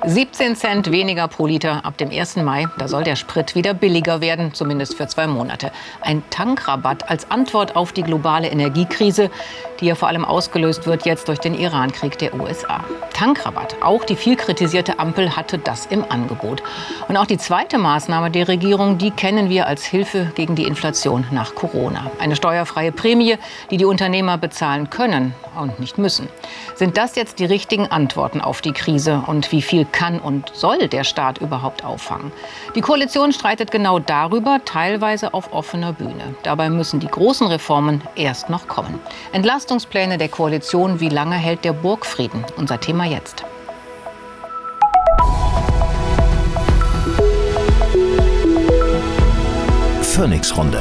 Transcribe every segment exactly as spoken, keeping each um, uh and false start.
siebzehn Cent weniger pro Liter ab dem ersten Mai. Da soll der Sprit wieder billiger werden, zumindest für zwei Monate. Ein Tankrabatt als Antwort auf die globale Energiekrise, die ja vor allem ausgelöst wird jetzt durch den Iran-Krieg der U S A. Tankrabatt, auch die viel kritisierte Ampel hatte das im Angebot. Und auch die zweite Maßnahme der Regierung, die kennen wir als Hilfe gegen die Inflation nach Corona. Eine steuerfreie Prämie, die die Unternehmer bezahlen können und nicht müssen. Sind das jetzt die richtigen Antworten auf die Krise? Und wie viel kann und soll der Staat überhaupt auffangen? Die Koalition streitet genau darüber, teilweise auf offener Bühne. Dabei müssen die großen Reformen erst noch kommen. Entlastungspläne der Koalition, wie lange hält der Burgfrieden? Unser Thema jetzt. Phoenix-Runde.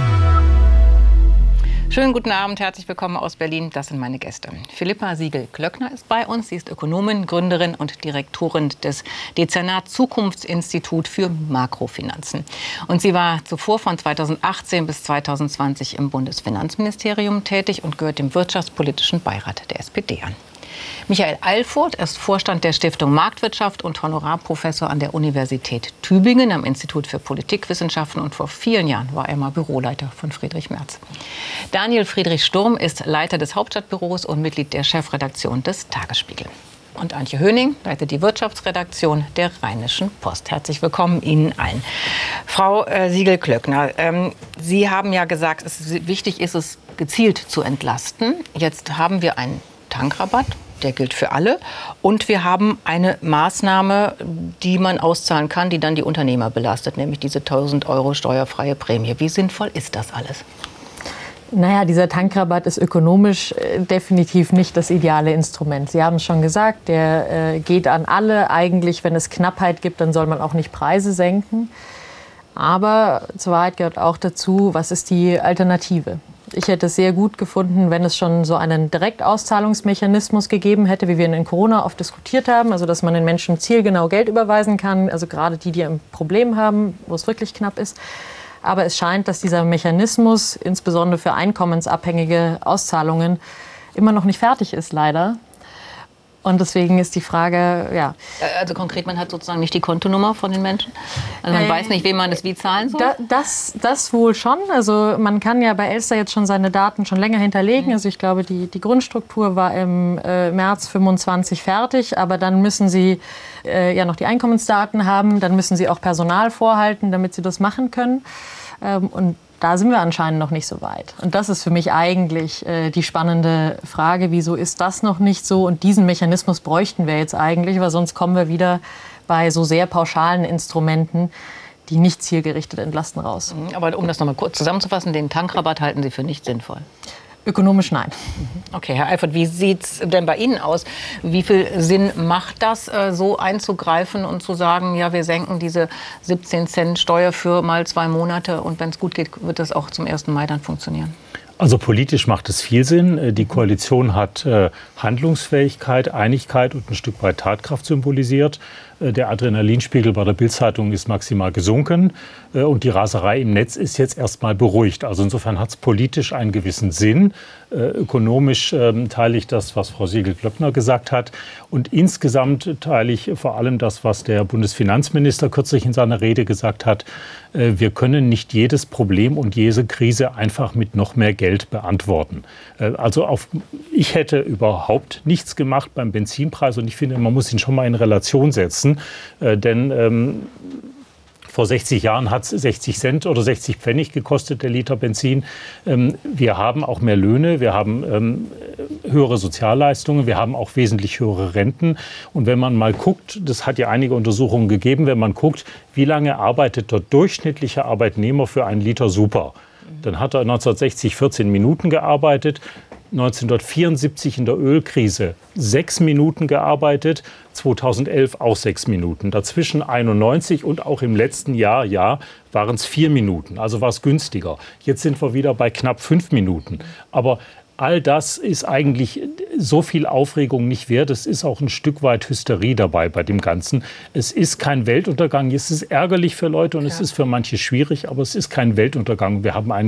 Schönen guten Abend, herzlich willkommen aus Berlin. Das sind meine Gäste. Philippa Siegel-Klöckner ist bei uns. Sie ist Ökonomin, Gründerin und Direktorin des Dezernat Zukunftsinstitut für Makrofinanzen. Und sie war zuvor von zweitausendachtzehn bis zweitausendzwanzig im Bundesfinanzministerium tätig und gehört dem Wirtschaftspolitischen Beirat der S P D an. Michael Eilfurth ist Vorstand der Stiftung Marktwirtschaft und Honorarprofessor an der Universität Tübingen am Institut für Politikwissenschaften. Und vor vielen Jahren war er mal Büroleiter von Friedrich Merz. Daniel Friedrich Sturm ist Leiter des Hauptstadtbüros und Mitglied der Chefredaktion des Tagesspiegel. Und Antje Höning leitet die Wirtschaftsredaktion der Rheinischen Post. Herzlich willkommen Ihnen allen. Frau äh, Siegel-Klöckner, ähm, Sie haben ja gesagt, es ist, wichtig ist es, gezielt zu entlasten. Jetzt haben wir einen Tankrabatt, der gilt für alle. Und wir haben eine Maßnahme, die man auszahlen kann, die dann die Unternehmer belastet, nämlich diese tausend Euro steuerfreie Prämie. Wie sinnvoll ist das alles? Naja, dieser Tankrabatt ist ökonomisch äh, definitiv nicht das ideale Instrument. Sie haben es schon gesagt, der äh, geht an alle. Eigentlich, wenn es Knappheit gibt, dann soll man auch nicht Preise senken. Aber zur Wahrheit gehört auch dazu, was ist die Alternative? Ich hätte es sehr gut gefunden, wenn es schon so einen Direktauszahlungsmechanismus gegeben hätte, wie wir ihn in Corona oft diskutiert haben. Also, dass man den Menschen zielgenau Geld überweisen kann. Also gerade die, die ein Problem haben, wo es wirklich knapp ist. Aber es scheint, dass dieser Mechanismus, insbesondere für einkommensabhängige Auszahlungen, immer noch nicht fertig ist, leider. Und deswegen ist die Frage, ja. Also konkret, man hat sozusagen nicht die Kontonummer von den Menschen? Also man äh, weiß nicht, wem man das wie zahlen soll? Da, das, das wohl schon. Also man kann ja bei Elster jetzt schon seine Daten schon länger hinterlegen. Mhm. Also ich glaube, die, die Grundstruktur war im äh, März fünfundzwanzig fertig. Aber dann müssen Sie äh, ja noch die Einkommensdaten haben. Dann müssen Sie auch Personal vorhalten, damit Sie das machen können. Ähm, und da sind wir anscheinend noch nicht so weit. Und das ist für mich eigentlich äh, die spannende Frage, wieso ist das noch nicht so? Und diesen Mechanismus bräuchten wir jetzt eigentlich, weil sonst kommen wir wieder bei so sehr pauschalen Instrumenten, die nicht zielgerichtet entlasten, raus. Aber um das noch mal kurz zusammenzufassen, den Tankrabatt halten Sie für nicht sinnvoll? Ökonomisch nein. Okay, Herr Eilfurth, wie sieht es denn bei Ihnen aus? Wie viel Sinn macht das, so einzugreifen und zu sagen, ja, wir senken diese siebzehn Cent Steuer für mal zwei Monate und wenn es gut geht, wird das auch zum ersten Mai dann funktionieren? Also politisch macht es viel Sinn. Die Koalition hat äh, Handlungsfähigkeit, Einigkeit und ein Stück weit Tatkraft symbolisiert. Äh, der Adrenalinspiegel bei der Bild-Zeitung ist maximal gesunken äh, und die Raserei im Netz ist jetzt erstmal beruhigt. Also insofern hat es politisch einen gewissen Sinn. Äh, ökonomisch äh, teile ich das, was Frau Siegel-Klöckner gesagt hat. Und insgesamt teile ich vor allem das, was der Bundesfinanzminister kürzlich in seiner Rede gesagt hat. Äh, wir können nicht jedes Problem und jede Krise einfach mit noch mehr Geld beantworten. Also auf, ich hätte überhaupt nichts gemacht beim Benzinpreis und ich finde, man muss ihn schon mal in Relation setzen, äh, denn ähm, vor sechzig Jahren hat es sechzig Cent oder sechzig Pfennig gekostet, der Liter Benzin. Ähm, wir haben auch mehr Löhne, wir haben ähm, höhere Sozialleistungen, wir haben auch wesentlich höhere Renten. Und wenn man mal guckt, das hat ja einige Untersuchungen gegeben, wenn man guckt, wie lange arbeitet der durchschnittliche Arbeitnehmer für einen Liter Super, dann hat er neunzehnhundertsechzig vierzehn Minuten gearbeitet, neunzehnhundertvierundsiebzig in der Ölkrise sechs Minuten gearbeitet, zweitausendelf auch sechs Minuten. Dazwischen einundneunzig und auch im letzten Jahr, ja, waren es vier Minuten. Also war es günstiger. Jetzt sind wir wieder bei knapp fünf Minuten. Aber all das ist eigentlich so viel Aufregung nicht wert. Es ist auch ein Stück weit Hysterie dabei bei dem Ganzen. Es ist kein Weltuntergang. Es ist ärgerlich für Leute und ja. Es ist für manche schwierig, aber es ist kein Weltuntergang. Wir haben eigentlich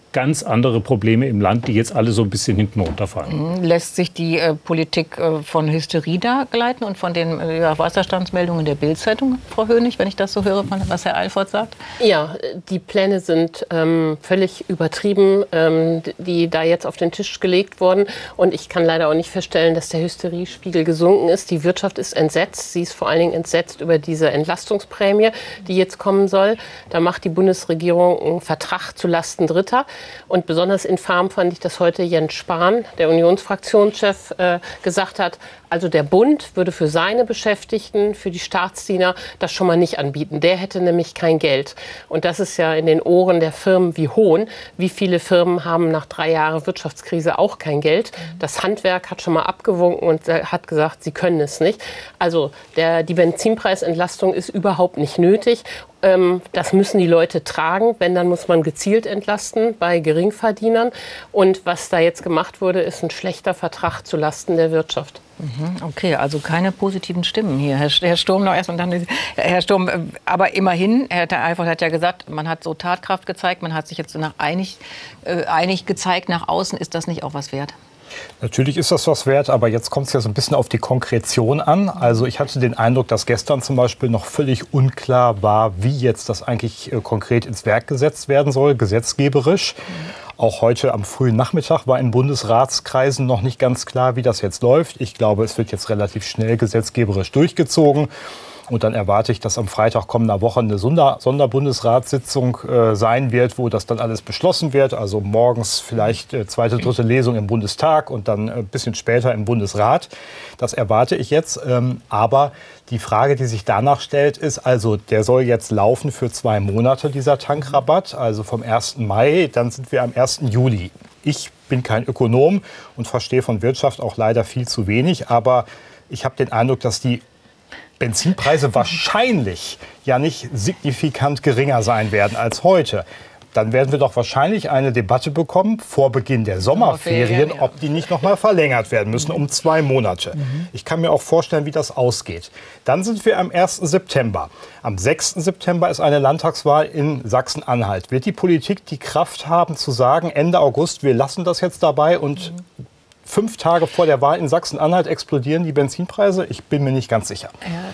ganz andere Probleme im Land, die jetzt alle so ein bisschen hinten runterfallen. Lässt sich die äh, Politik äh, von Hysterie da gleiten und von den äh, ja, Wasserstandsmeldungen der Bild-Zeitung, Frau Hönig, wenn ich das so höre, was Herr Eilfort sagt? Ja, die Pläne sind ähm, völlig übertrieben, ähm, die da jetzt auf den Tisch gelegt wurden. Und ich kann leider auch nicht feststellen, dass der Hysteriespiegel gesunken ist. Die Wirtschaft ist entsetzt. Sie ist vor allen Dingen entsetzt über diese Entlastungsprämie, die jetzt kommen soll. Da macht die Bundesregierung einen Vertrag zulasten Dritter. Und besonders infam fand ich, dass heute Jens Spahn, der Unionsfraktionschef, äh, gesagt hat, also der Bund würde für seine Beschäftigten, für die Staatsdiener das schon mal nicht anbieten. Der hätte nämlich kein Geld. Und das ist ja in den Ohren der Firmen wie Hohn. Wie viele Firmen haben nach drei Jahren Wirtschaftskrise auch kein Geld? Das Handwerk hat schon mal abgewunken und hat gesagt, sie können es nicht. Also der, die Benzinpreisentlastung ist überhaupt nicht nötig. Ähm, das müssen die Leute tragen. Wenn, dann muss man gezielt entlasten bei Geringverdienern. Und was da jetzt gemacht wurde, ist ein schlechter Vertrag zulasten der Wirtschaft. Okay, also keine positiven Stimmen hier. Herr, Herr Sturm noch erst und dann Herr Sturm. Aber immerhin, Herr Eilfort hat ja gesagt, man hat so Tatkraft gezeigt, man hat sich jetzt nach einig, äh, einig gezeigt nach außen. Ist das nicht auch was wert? Natürlich ist das was wert, aber jetzt kommt es ja so ein bisschen auf die Konkretion an. Also ich hatte den Eindruck, dass gestern zum Beispiel noch völlig unklar war, wie jetzt das eigentlich äh, konkret ins Werk gesetzt werden soll, gesetzgeberisch. Mhm. Auch heute am frühen Nachmittag war in Bundesratskreisen noch nicht ganz klar, wie das jetzt läuft. Ich glaube, es wird jetzt relativ schnell gesetzgeberisch durchgezogen. Und dann erwarte ich, dass am Freitag kommender Woche eine Sonder- Sonderbundesratssitzung äh, sein wird, wo das dann alles beschlossen wird. Also morgens vielleicht äh, zweite, dritte Lesung im Bundestag und dann ein äh, bisschen später im Bundesrat. Das erwarte ich jetzt. Ähm, aber die Frage, die sich danach stellt, ist, also der soll jetzt laufen für zwei Monate, dieser Tankrabatt. Also vom ersten Mai, dann sind wir am ersten Juli. Ich bin kein Ökonom und verstehe von Wirtschaft auch leider viel zu wenig. Aber ich habe den Eindruck, dass die Benzinpreise wahrscheinlich ja nicht signifikant geringer sein werden als heute. Dann werden wir doch wahrscheinlich eine Debatte bekommen vor Beginn der Sommerferien, ob die nicht noch mal verlängert werden müssen um zwei Monate. Ich kann mir auch vorstellen, wie das ausgeht. Dann sind wir am ersten September. Am sechsten September ist eine Landtagswahl in Sachsen-Anhalt. Wird die Politik die Kraft haben zu sagen, Ende August, wir lassen das jetzt dabei und fünf Tage vor der Wahl in Sachsen-Anhalt explodieren die Benzinpreise? Ich bin mir nicht ganz sicher.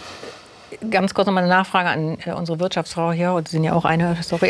Ja, ganz kurz noch mal eine Nachfrage an äh, unsere Wirtschaftsfrau hier. Und Sie sind ja auch eine, sorry.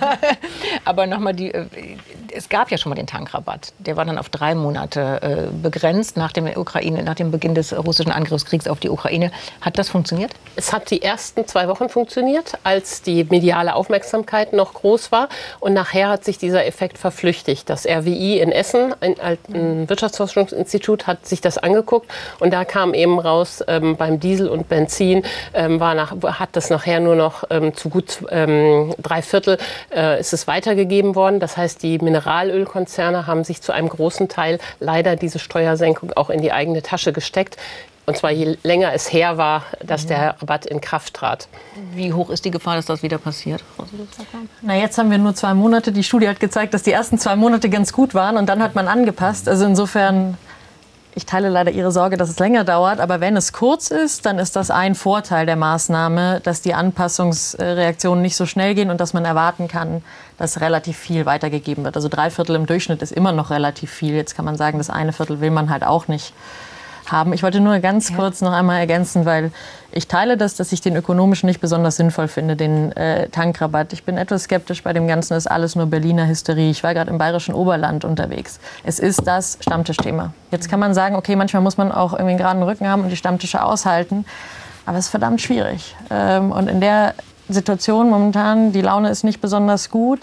Aber noch mal die, äh, es gab ja schon mal den Tankrabatt. Der war dann auf drei Monate äh, begrenzt nach dem, Ukraine, nach dem Beginn des russischen Angriffskriegs auf die Ukraine. Hat das funktioniert? Es hat die ersten zwei Wochen funktioniert, als die mediale Aufmerksamkeit noch groß war. Und nachher hat sich dieser Effekt verflüchtigt. Das R W I in Essen, ein, ein Wirtschaftsforschungsinstitut, hat sich das angeguckt. Und da kam eben raus, ähm, beim Diesel und Benzin ähm, war nach, hat das nachher nur noch ähm, zu gut ähm, drei Viertel äh, ist es weitergegeben worden. Das heißt, die Mineralölkonzerne haben sich zu einem großen Teil leider diese Steuersenkung auch in die eigene Tasche gesteckt. Und zwar je länger es her war, dass der Rabatt in Kraft trat. Wie hoch ist die Gefahr, dass das wieder passiert? Na, jetzt haben wir nur zwei Monate. Die Studie hat gezeigt, dass die ersten zwei Monate ganz gut waren und dann hat man angepasst. Also insofern, ich teile leider Ihre Sorge, dass es länger dauert. Aber wenn es kurz ist, dann ist das ein Vorteil der Maßnahme, dass die Anpassungsreaktionen nicht so schnell gehen und dass man erwarten kann, dass relativ viel weitergegeben wird. Also drei Viertel im Durchschnitt ist immer noch relativ viel. Jetzt kann man sagen, das eine Viertel will man halt auch nicht haben. Ich wollte nur ganz ja. kurz noch einmal ergänzen, weil ich teile das, dass ich den ökonomisch nicht besonders sinnvoll finde, den äh, Tankrabatt. Ich bin etwas skeptisch bei dem Ganzen, das ist alles nur Berliner Hysterie. Ich war gerade im bayerischen Oberland unterwegs. Es ist das Stammtischthema. Jetzt kann man sagen, okay, manchmal muss man auch irgendwie einen geraden Rücken haben und die Stammtische aushalten, aber es ist verdammt schwierig. Ähm, und in der Situation momentan, die Laune ist nicht besonders gut.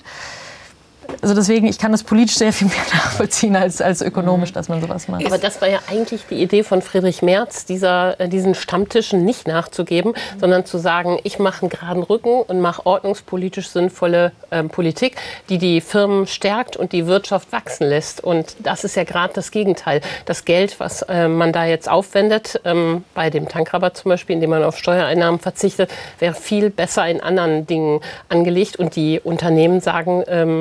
Also deswegen, ich kann das politisch sehr viel mehr nachvollziehen als, als ökonomisch, dass man sowas macht. Aber das war ja eigentlich die Idee von Friedrich Merz, dieser, diesen Stammtischen nicht nachzugeben, mhm. sondern zu sagen, ich mache einen geraden Rücken und mache ordnungspolitisch sinnvolle ähm, Politik, die die Firmen stärkt und die Wirtschaft wachsen lässt. Und das ist ja gerade das Gegenteil. Das Geld, was äh, man da jetzt aufwendet, ähm, bei dem Tankrabatt zum Beispiel, indem man auf Steuereinnahmen verzichtet, wäre viel besser in anderen Dingen angelegt. Und die Unternehmen sagen, ähm, so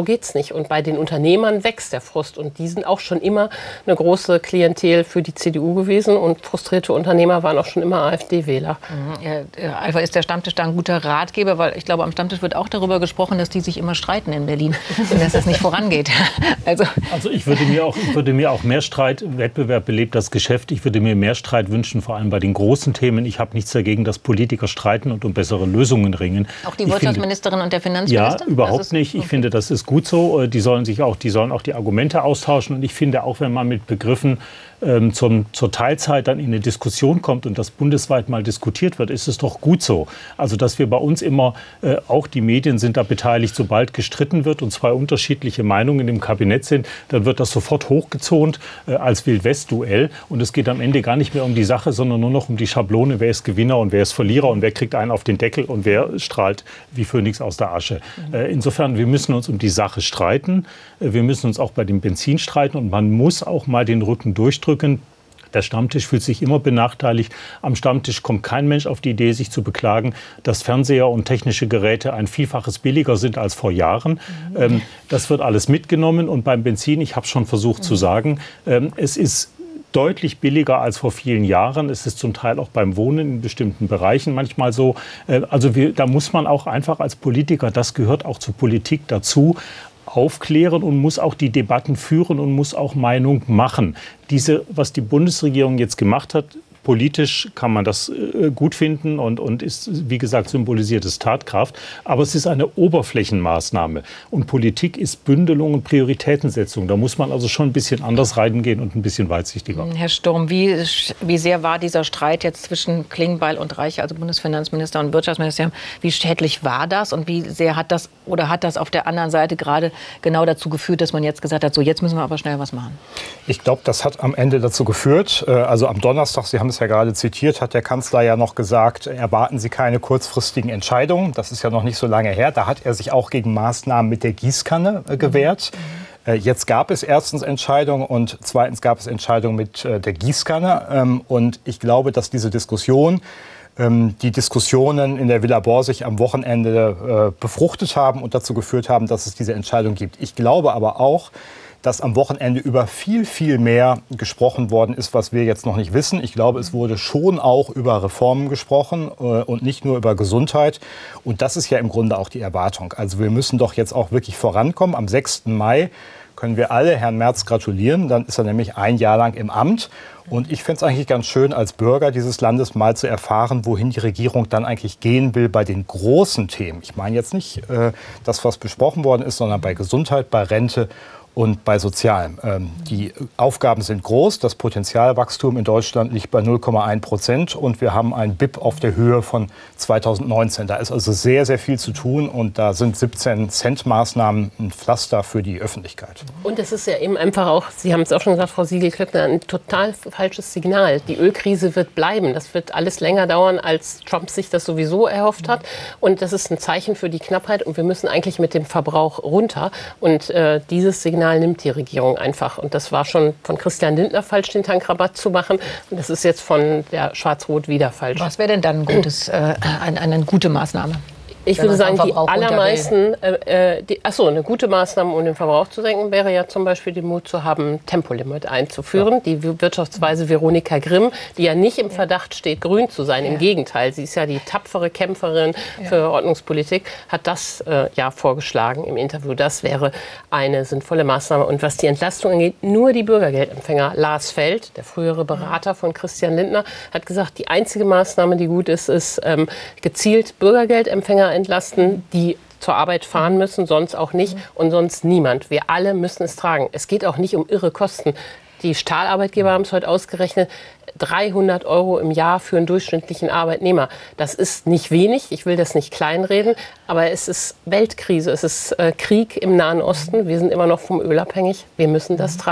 geht's nicht. Und bei den Unternehmern wächst der Frust. Und die sind auch schon immer eine große Klientel für die C D U gewesen. Und frustrierte Unternehmer waren auch schon immer AfD-Wähler. Mhm. Ja, einfach ist der Stammtisch da ein guter Ratgeber, weil ich glaube, am Stammtisch wird auch darüber gesprochen, dass die sich immer streiten in Berlin und dass das nicht vorangeht. Also, also ich würde mir auch, ich würde mir auch mehr Streit, Wettbewerb belebt das Geschäft. Ich würde mir mehr Streit wünschen, vor allem bei den großen Themen. Ich habe nichts dagegen, dass Politiker streiten und um bessere Lösungen ringen. Auch die Wirtschaftsministerin finde, und der Finanzminister? Ja, überhaupt nicht. Ich finde, das ist gut so. Die sollen sich auch, die sollen auch die Argumente austauschen. Und ich finde, auch wenn man mit Begriffen ähm, zum, zur Teilzeit dann in eine Diskussion kommt und das bundesweit mal diskutiert wird, ist es doch gut so. Also, dass wir bei uns immer, äh, auch die Medien sind da beteiligt, sobald gestritten wird und zwei unterschiedliche Meinungen im Kabinett sind, dann wird das sofort hochgezont äh, als Wild-West-Duell. Und es geht am Ende gar nicht mehr um die Sache, sondern nur noch um die Schablone, wer ist Gewinner und wer ist Verlierer und wer kriegt einen auf den Deckel und wer strahlt wie Phönix aus der Asche. Äh, insofern, wir müssen uns um die Sache streiten. Äh, wir müssen uns auch bei dem Benzin streiten und man muss auch mal den Rücken durchdrücken. Der Stammtisch fühlt sich immer benachteiligt. Am Stammtisch kommt kein Mensch auf die Idee, sich zu beklagen, dass Fernseher und technische Geräte ein Vielfaches billiger sind als vor Jahren. Mhm. Ähm, das wird alles mitgenommen. Und beim Benzin, ich habe es schon versucht mhm. zu sagen, ähm, es ist deutlich billiger als vor vielen Jahren. Es ist zum Teil auch beim Wohnen in bestimmten Bereichen manchmal so. Äh, also wir, da muss man auch einfach als Politiker, das gehört auch zur Politik dazu, aufklären und muss auch die Debatten führen und muss auch Meinung machen. Diese, was die Bundesregierung jetzt gemacht hat, politisch kann man das äh, gut finden und, und ist, wie gesagt, symbolisierte Tatkraft. Aber es ist eine Oberflächenmaßnahme. Und Politik ist Bündelung und Prioritätensetzung. Da muss man also schon ein bisschen anders reingehen und ein bisschen weitsichtiger. Herr Sturm, wie, wie sehr war dieser Streit jetzt zwischen Klingbeil und Reiche, also Bundesfinanzminister und Wirtschaftsministerium, wie schädlich war das und wie sehr hat das oder hat das auf der anderen Seite gerade genau dazu geführt, dass man jetzt gesagt hat, so jetzt müssen wir aber schnell was machen? Ich glaube, das hat am Ende dazu geführt, also am Donnerstag, Sie haben es ja gerade zitiert, hat der Kanzler ja noch gesagt, erwarten Sie keine kurzfristigen Entscheidungen. Das ist ja noch nicht so lange her. Da hat er sich auch gegen Maßnahmen mit der Gießkanne äh, gewehrt. Mhm. Äh, jetzt gab es erstens Entscheidungen und zweitens gab es Entscheidungen mit äh, der Gießkanne. Ähm, und ich glaube, dass diese Diskussion, ähm, die Diskussionen in der Villa Borsig am Wochenende äh, befruchtet haben und dazu geführt haben, dass es diese Entscheidung gibt. Ich glaube aber auch, dass am Wochenende über viel, viel mehr gesprochen worden ist, was wir jetzt noch nicht wissen. Ich glaube, es wurde schon auch über Reformen gesprochen äh, und nicht nur über Gesundheit. Und das ist ja im Grunde auch die Erwartung. Also wir müssen doch jetzt auch wirklich vorankommen. Am sechsten Mai können wir alle Herrn Merz gratulieren. Dann ist er nämlich ein Jahr lang im Amt. Und ich fände es eigentlich ganz schön, als Bürger dieses Landes mal zu erfahren, wohin die Regierung dann eigentlich gehen will bei den großen Themen. Ich meine jetzt nicht äh, das, was besprochen worden ist, sondern bei Gesundheit, bei Rente und bei Sozialem. Ähm, die Aufgaben sind groß. Das Potenzialwachstum in Deutschland liegt bei null Komma eins Prozent und wir haben ein B I P auf der Höhe von zweitausendneunzehn. Da ist also sehr, sehr viel zu tun und da sind siebzehn Cent Maßnahmen ein Pflaster für die Öffentlichkeit. Und es ist ja eben einfach auch, Sie haben es auch schon gesagt, Frau Siegel-Klöckner, ein total falsches Signal. Die Ölkrise wird bleiben. Das wird alles länger dauern, als Trump sich das sowieso erhofft hat. Und das ist ein Zeichen für die Knappheit und wir müssen eigentlich mit dem Verbrauch runter. Und äh, dieses Signal nimmt die Regierung einfach. Und das war schon von Christian Lindner falsch, den Tankrabatt zu machen. Und das ist jetzt von der Schwarz-Rot wieder falsch. Was wäre denn dann ein gutes, äh, eine, eine gute Maßnahme? Ich würde sagen, die allermeisten, äh, die, achso, eine gute Maßnahme, um den Verbrauch zu senken, wäre ja zum Beispiel den Mut zu haben, Tempolimit einzuführen. Ja. Die Wirtschaftsweise Veronika Grimm, die ja nicht im Verdacht steht, grün zu sein. Ja. Im Gegenteil, sie ist ja die tapfere Kämpferin ja. für Ordnungspolitik, hat das äh, ja vorgeschlagen im Interview. Das wäre eine sinnvolle Maßnahme. Und was die Entlastung angeht, nur die Bürgergeldempfänger. Lars Feld, der frühere Berater von Christian Lindner, hat gesagt, die einzige Maßnahme, die gut ist, ist ähm, gezielt Bürgergeldempfänger entlasten, die zur Arbeit fahren müssen, sonst auch nicht und sonst niemand. Wir alle müssen es tragen. Es geht auch nicht um irre Kosten. Die Stahlarbeitgeber haben es heute ausgerechnet, dreihundert Euro im Jahr für einen durchschnittlichen Arbeitnehmer. Das ist nicht wenig, ich will das nicht kleinreden, aber es ist Weltkrise, es ist äh, Krieg im Nahen Osten. Wir sind immer noch vom Öl abhängig, wir müssen das tragen.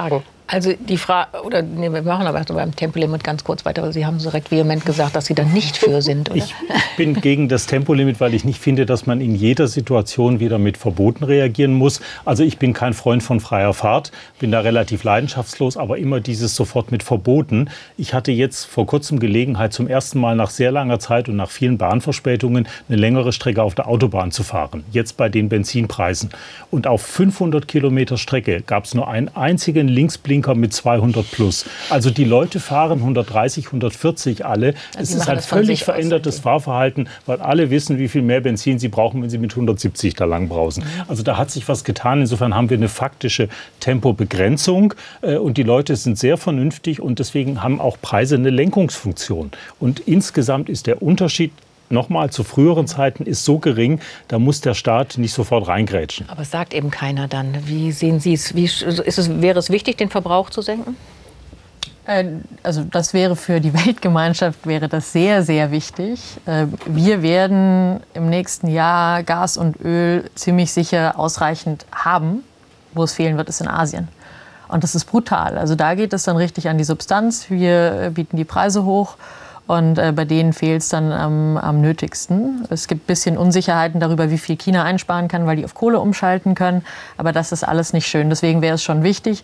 Also die Frage, oder nee, wir machen aber beim Tempolimit ganz kurz weiter, weil Sie haben so direkt vehement gesagt, dass Sie da nicht für sind, oder? Ich bin gegen das Tempolimit, weil ich nicht finde, dass man in jeder Situation wieder mit Verboten reagieren muss. Also ich bin kein Freund von freier Fahrt, bin da relativ leidenschaftslos, aber immer dieses sofort mit Verboten. Ich hatte jetzt vor kurzem Gelegenheit, zum ersten Mal nach sehr langer Zeit und nach vielen Bahnverspätungen eine längere Strecke auf der Autobahn zu fahren, jetzt bei den Benzinpreisen. Und auf fünfhundert Kilometer Strecke gab es nur einen einzigen Linksblinker mit zweihundert plus. Also die Leute fahren hundertdreißig, hundertvierzig alle. Es ist ein völlig verändertes Fahrverhalten, weil alle wissen, wie viel mehr Benzin sie brauchen, wenn sie mit hundertsiebzig da lang brausen. Also da hat sich was getan. Insofern haben wir eine faktische Tempobegrenzung und die Leute sind sehr vernünftig und deswegen haben auch Preise eine Lenkungsfunktion. Und insgesamt ist der Unterschied nochmal zu früheren Zeiten ist so gering, da muss der Staat nicht sofort reingrätschen. Aber es sagt eben keiner dann. Wie sehen Sie es? Wie ist es? Wäre es wichtig, den Verbrauch zu senken? Also das wäre für die Weltgemeinschaft wäre das sehr, sehr wichtig. Wir werden im nächsten Jahr Gas und Öl ziemlich sicher ausreichend haben. Wo es fehlen wird, ist in Asien. Und das ist brutal. Also da geht es dann richtig an die Substanz. Wir bieten die Preise hoch. Und äh, bei denen fehlt es dann am, am nötigsten. Es gibt ein bisschen Unsicherheiten darüber, wie viel China einsparen kann, weil die auf Kohle umschalten können. Aber das ist alles nicht schön. Deswegen wäre es schon wichtig.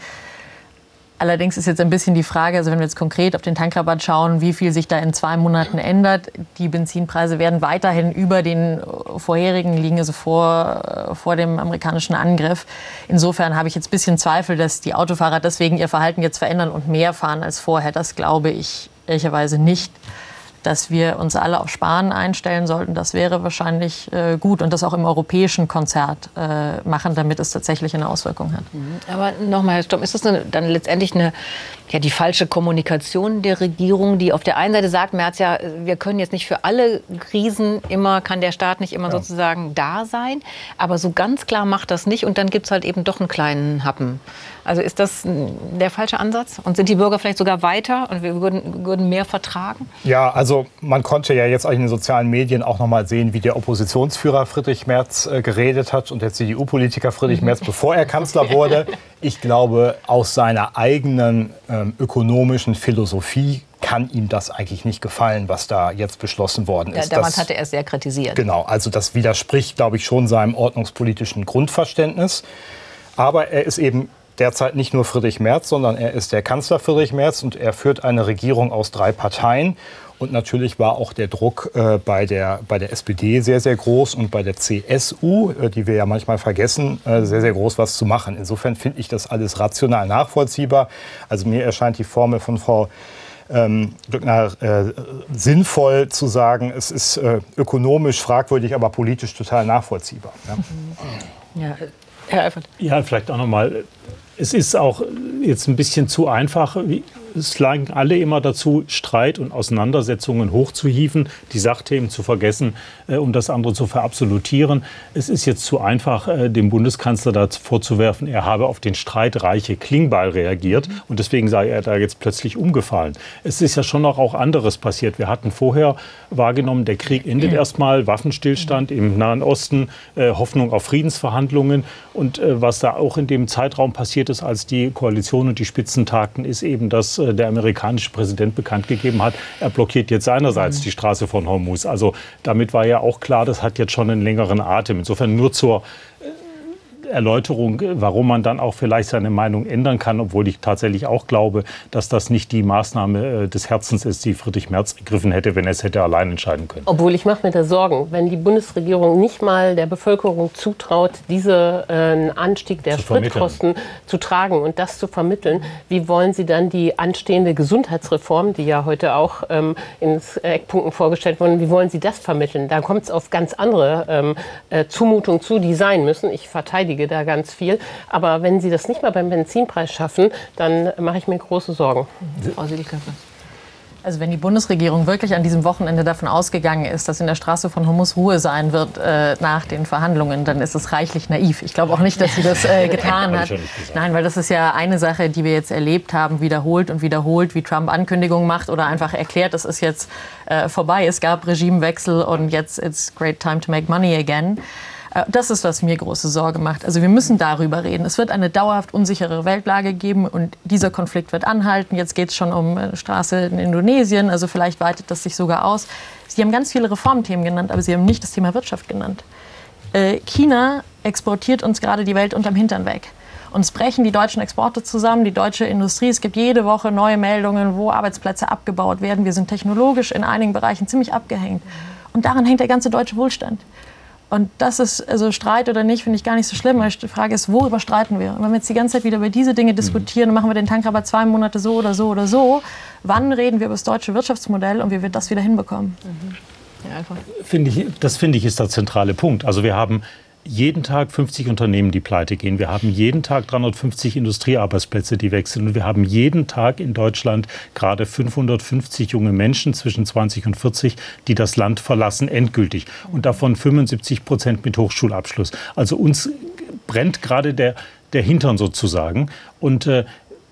Allerdings ist jetzt ein bisschen die Frage, also wenn wir jetzt konkret auf den Tankrabatt schauen, wie viel sich da in zwei Monaten ändert. Die Benzinpreise werden weiterhin über den vorherigen liegen, also vor, vor dem amerikanischen Angriff. Insofern habe ich jetzt ein bisschen Zweifel, dass die Autofahrer deswegen ihr Verhalten jetzt verändern und mehr fahren als vorher. Das glaube ich ehrlicherweise nicht. Dass wir uns alle auf Sparen einstellen sollten, das wäre wahrscheinlich äh, gut und das auch im europäischen Konzert äh, machen, damit es tatsächlich eine Auswirkung hat. Aber nochmal, Herr Stomm, ist das eine, dann letztendlich eine, ja, die falsche Kommunikation der Regierung, die auf der einen Seite sagt, Merz, ja, wir können jetzt nicht für alle Krisen immer, kann der Staat nicht immer ja. sozusagen da sein, aber so ganz klar macht das nicht und dann gibt es halt eben doch einen kleinen Happen. Also ist das der falsche Ansatz? Und sind die Bürger vielleicht sogar weiter und wir würden, würden mehr vertragen? Ja, also man konnte ja jetzt in den sozialen Medien auch noch mal sehen, wie der Oppositionsführer Friedrich Merz äh, geredet hat und der C D U-Politiker Friedrich Merz, bevor er Kanzler wurde. Ich glaube, aus seiner eigenen ähm, ökonomischen Philosophie kann ihm das eigentlich nicht gefallen, was da jetzt beschlossen worden ist. Ja, damals hatte er es sehr kritisiert. Genau, also das widerspricht, glaube ich, schon seinem ordnungspolitischen Grundverständnis. Aber er ist eben derzeit nicht nur Friedrich Merz, sondern er ist der Kanzler Friedrich Merz und er führt eine Regierung aus drei Parteien. Und natürlich war auch der Druck äh, bei, der, bei der S P D sehr, sehr groß und bei der C S U, äh, die wir ja manchmal vergessen, äh, sehr, sehr groß was zu machen. Insofern finde ich das alles rational nachvollziehbar. Also mir erscheint die Formel von Frau ähm, Glöckner äh, sinnvoll zu sagen, es ist äh, ökonomisch fragwürdig, aber politisch total nachvollziehbar. Ja, ja Herr Eifert. Ja, vielleicht auch noch mal. Es ist auch jetzt ein bisschen zu einfach. Es lagen alle immer dazu, Streit und Auseinandersetzungen hochzuhieven, die Sachthemen zu vergessen, äh, um das andere zu verabsolutieren. Es ist jetzt zu einfach, äh, dem Bundeskanzler da vorzuwerfen, er habe auf den streitreiche Klingbeil reagiert und deswegen sei er da jetzt plötzlich umgefallen. Es ist ja schon noch auch anderes passiert. Wir hatten vorher wahrgenommen, der Krieg endet erstmal, Waffenstillstand im Nahen Osten, äh, Hoffnung auf Friedensverhandlungen und äh, was da auch in dem Zeitraum passiert ist, als die Koalition und die Spitzen tagten, ist eben, dass der amerikanische Präsident bekannt gegeben hat, er blockiert jetzt seinerseits die Straße von Hormuz. Also damit war ja auch klar, das hat jetzt schon einen längeren Atem. Insofern nur zur Erläuterung, warum man dann auch vielleicht seine Meinung ändern kann, obwohl ich tatsächlich auch glaube, dass das nicht die Maßnahme des Herzens ist, die Friedrich Merz ergriffen hätte, wenn er es hätte allein entscheiden können. Obwohl ich mache mir da Sorgen, wenn die Bundesregierung nicht mal der Bevölkerung zutraut, diesen äh, Anstieg der zu Spritkosten zu tragen und das zu vermitteln, wie wollen Sie dann die anstehende Gesundheitsreform, die ja heute auch ähm, in Eckpunkten vorgestellt wurde, wie wollen Sie das vermitteln? Da kommt es auf ganz andere ähm, äh, Zumutungen zu, die sein müssen. Ich verteidige da ganz viel. Aber wenn Sie das nicht mal beim Benzinpreis schaffen, dann mache ich mir große Sorgen. Frau Siegelköppe. Also wenn die Bundesregierung wirklich an diesem Wochenende davon ausgegangen ist, dass in der Straße von Hormuz Ruhe sein wird äh, nach den Verhandlungen, dann ist es reichlich naiv. Ich glaube auch nicht, dass sie das äh, getan hat. Nein, weil das ist ja eine Sache, die wir jetzt erlebt haben, wiederholt und wiederholt, wie Trump Ankündigungen macht oder einfach erklärt, es ist jetzt äh, vorbei. Es gab Regimewechsel und jetzt it's great time to make money again. Das ist, was mir große Sorge macht. Also wir müssen darüber reden. Es wird eine dauerhaft unsichere Weltlage geben und dieser Konflikt wird anhalten. Jetzt geht es schon um eine Straße in Indonesien, also vielleicht weitet das sich sogar aus. Sie haben ganz viele Reformthemen genannt, aber Sie haben nicht das Thema Wirtschaft genannt. Äh, China exportiert uns gerade die Welt unterm Hintern weg. Uns brechen die deutschen Exporte zusammen, die deutsche Industrie. Es gibt jede Woche neue Meldungen, wo Arbeitsplätze abgebaut werden. Wir sind technologisch in einigen Bereichen ziemlich abgehängt. Und daran hängt der ganze deutsche Wohlstand. Und das ist, also Streit oder nicht, finde ich gar nicht so schlimm. Die Frage ist, worüber streiten wir? Und wenn wir jetzt die ganze Zeit wieder über diese Dinge diskutieren, dann machen wir den Tankrabatt zwei Monate so oder so oder so. Wann reden wir über das deutsche Wirtschaftsmodell und wie wir das wieder hinbekommen? Mhm. Ja, einfach. Finde ich, das finde ich ist der zentrale Punkt. Also wir haben jeden Tag fünfzig Unternehmen, die pleite gehen. Wir haben jeden Tag dreihundertfünfzig Industriearbeitsplätze, die wechseln. Und wir haben jeden Tag in Deutschland gerade fünfhundertfünfzig junge Menschen zwischen zwanzig und vierzig, die das Land verlassen, endgültig. Und davon fünfundsiebzig Prozent mit Hochschulabschluss. Also uns brennt gerade der, der Hintern sozusagen. Und äh,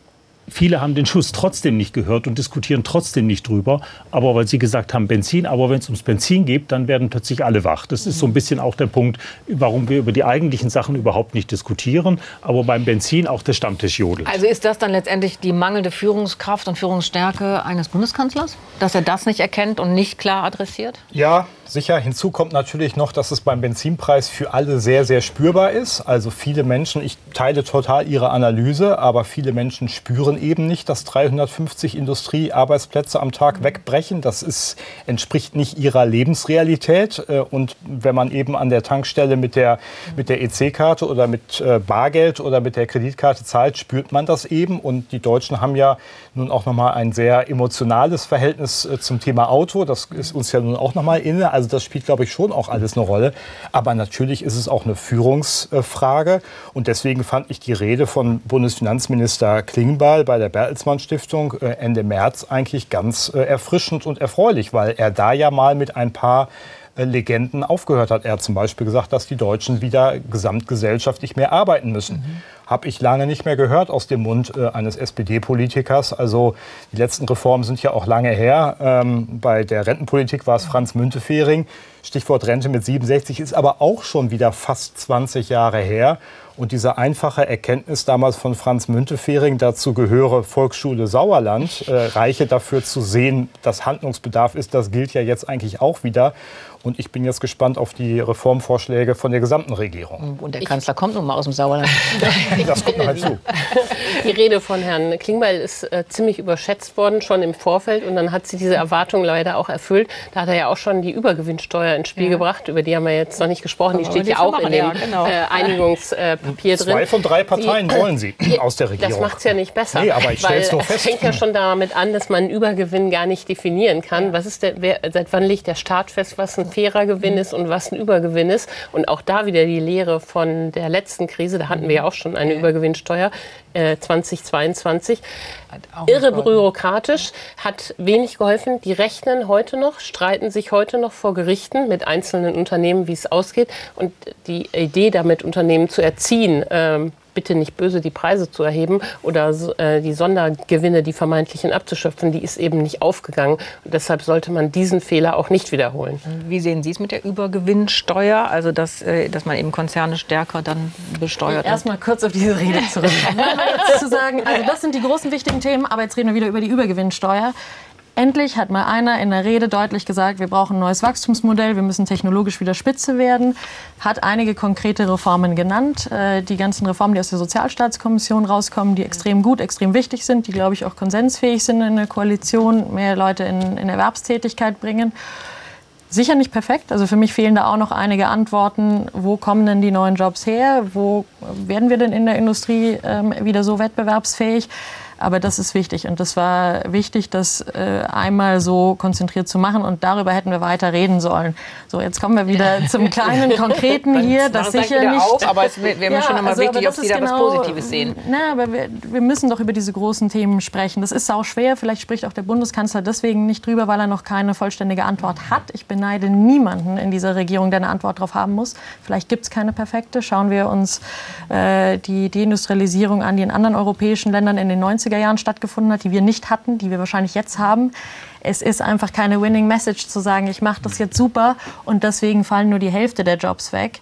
viele haben den Schuss trotzdem nicht gehört und diskutieren trotzdem nicht drüber. Aber weil sie gesagt haben, Benzin, aber wenn es ums Benzin geht, dann werden plötzlich alle wach. Das ist so ein bisschen auch der Punkt, warum wir über die eigentlichen Sachen überhaupt nicht diskutieren. Aber beim Benzin auch der Stammtisch jodelt. Also ist das dann letztendlich die mangelnde Führungskraft und Führungsstärke eines Bundeskanzlers? Dass er das nicht erkennt und nicht klar adressiert? Ja, sicher. Hinzu kommt natürlich noch, dass es beim Benzinpreis für alle sehr, sehr spürbar ist. Also viele Menschen, ich teile total Ihre Analyse, aber viele Menschen spüren eben nicht, dass dreihundertfünfzig Industriearbeitsplätze am Tag wegbrechen. Das ist, entspricht nicht ihrer Lebensrealität. Und wenn man eben an der Tankstelle mit der, mit der E C-Karte oder mit Bargeld oder mit der Kreditkarte zahlt, spürt man das eben. Und die Deutschen haben ja nun auch noch mal ein sehr emotionales Verhältnis zum Thema Auto. Das ist uns ja nun auch noch mal inne. Also das spielt, glaube ich, schon auch alles eine Rolle. Aber natürlich ist es auch eine Führungsfrage. Und deswegen fand ich die Rede von Bundesfinanzminister Klingbeil bei der Bertelsmann Stiftung Ende März eigentlich ganz erfrischend und erfreulich, weil er da ja mal mit ein paar Legenden aufgehört hat. Er hat zum Beispiel gesagt, dass die Deutschen wieder gesamtgesellschaftlich mehr arbeiten müssen. Mhm. Habe ich lange nicht mehr gehört aus dem Mund äh, eines S P D-Politikers. Also die letzten Reformen sind ja auch lange her. Ähm, bei der Rentenpolitik war es Franz Müntefering. Stichwort Rente mit siebenundsechzig ist aber auch schon wieder fast zwanzig Jahre her. Und diese einfache Erkenntnis damals von Franz Müntefering, dazu gehöre Volksschule Sauerland, äh, reiche dafür zu sehen, dass Handlungsbedarf ist, das gilt ja jetzt eigentlich auch wieder. Und ich bin jetzt gespannt auf die Reformvorschläge von der gesamten Regierung. Und der Kanzler kommt nun mal aus dem Sauerland. Das kommt noch hinzu. Die Rede von Herrn Klingbeil ist äh, ziemlich überschätzt worden, schon im Vorfeld. Und dann hat sie diese Erwartung leider auch erfüllt. Da hat er ja auch schon die Übergewinnsteuer ins Spiel ja. gebracht. Über die haben wir jetzt noch nicht gesprochen. Die steht ja auch in dem ja, genau. äh, Einigungspapier drin. Zwei von drei Parteien die, wollen sie die, aus der Regierung. Das macht es ja nicht besser. Nee, aber ich stelle es nur fest. Es fängt ja schon damit an, dass man einen Übergewinn gar nicht definieren kann. Was ist der, wer, seit wann legt der Staat fest, was ein fairer Gewinn ist und was ein Übergewinn ist? Und auch da wieder die Lehre von der letzten Krise. Da hatten wir ja auch schon eine Übergewinnsteuer äh, zweitausendzweiundzwanzig. Irre bürokratisch, hat wenig geholfen. Die rechnen heute noch, streiten sich heute noch vor Gerichten mit einzelnen Unternehmen, wie es ausgeht. Und die Idee, damit Unternehmen zu erziehen, ähm, bitte nicht böse die Preise zu erheben oder äh, die Sondergewinne, die vermeintlichen abzuschöpfen, die ist eben nicht aufgegangen. Und deshalb sollte man diesen Fehler auch nicht wiederholen. Wie sehen Sie es mit der Übergewinnsteuer? Also, dass, äh, dass man eben Konzerne stärker dann besteuert? Erst mal kurz auf diese Rede zurück. jetzt zu sagen, also das sind die großen wichtigen Themen, aber jetzt reden wir wieder über die Übergewinnsteuer. Endlich hat mal einer in der Rede deutlich gesagt, wir brauchen ein neues Wachstumsmodell, wir müssen technologisch wieder Spitze werden, hat einige konkrete Reformen genannt. Die ganzen Reformen, die aus der Sozialstaatskommission rauskommen, die extrem gut, extrem wichtig sind, die, glaube ich, auch konsensfähig sind in der Koalition, mehr Leute in, in Erwerbstätigkeit bringen. Sicher nicht perfekt, also für mich fehlen da auch noch einige Antworten. Wo kommen denn die neuen Jobs her? Wo werden wir denn in der Industrie ähm, wieder so wettbewerbsfähig? Aber das ist wichtig und das war wichtig, das äh, einmal so konzentriert zu machen und darüber hätten wir weiter reden sollen. So, jetzt kommen wir wieder zum kleinen Konkreten hier, das sicher nicht. Auf, aber es wäre mir ja, schon immer also, wichtig, ob Sie da genau, was Positives sehen. Na, aber wir, wir müssen doch über diese großen Themen sprechen. Das ist sau schwer. Vielleicht spricht auch der Bundeskanzler deswegen nicht drüber, weil er noch keine vollständige Antwort hat. Ich beneide niemanden in dieser Regierung, der eine Antwort darauf haben muss. Vielleicht gibt es keine perfekte. Schauen wir uns äh, die Deindustrialisierung an, die in anderen europäischen Ländern in den neunziger Jahren stattgefunden hat, die wir nicht hatten, die wir wahrscheinlich jetzt haben. Es ist einfach keine winning message zu sagen, ich mache das jetzt super und deswegen fallen nur die Hälfte der Jobs weg.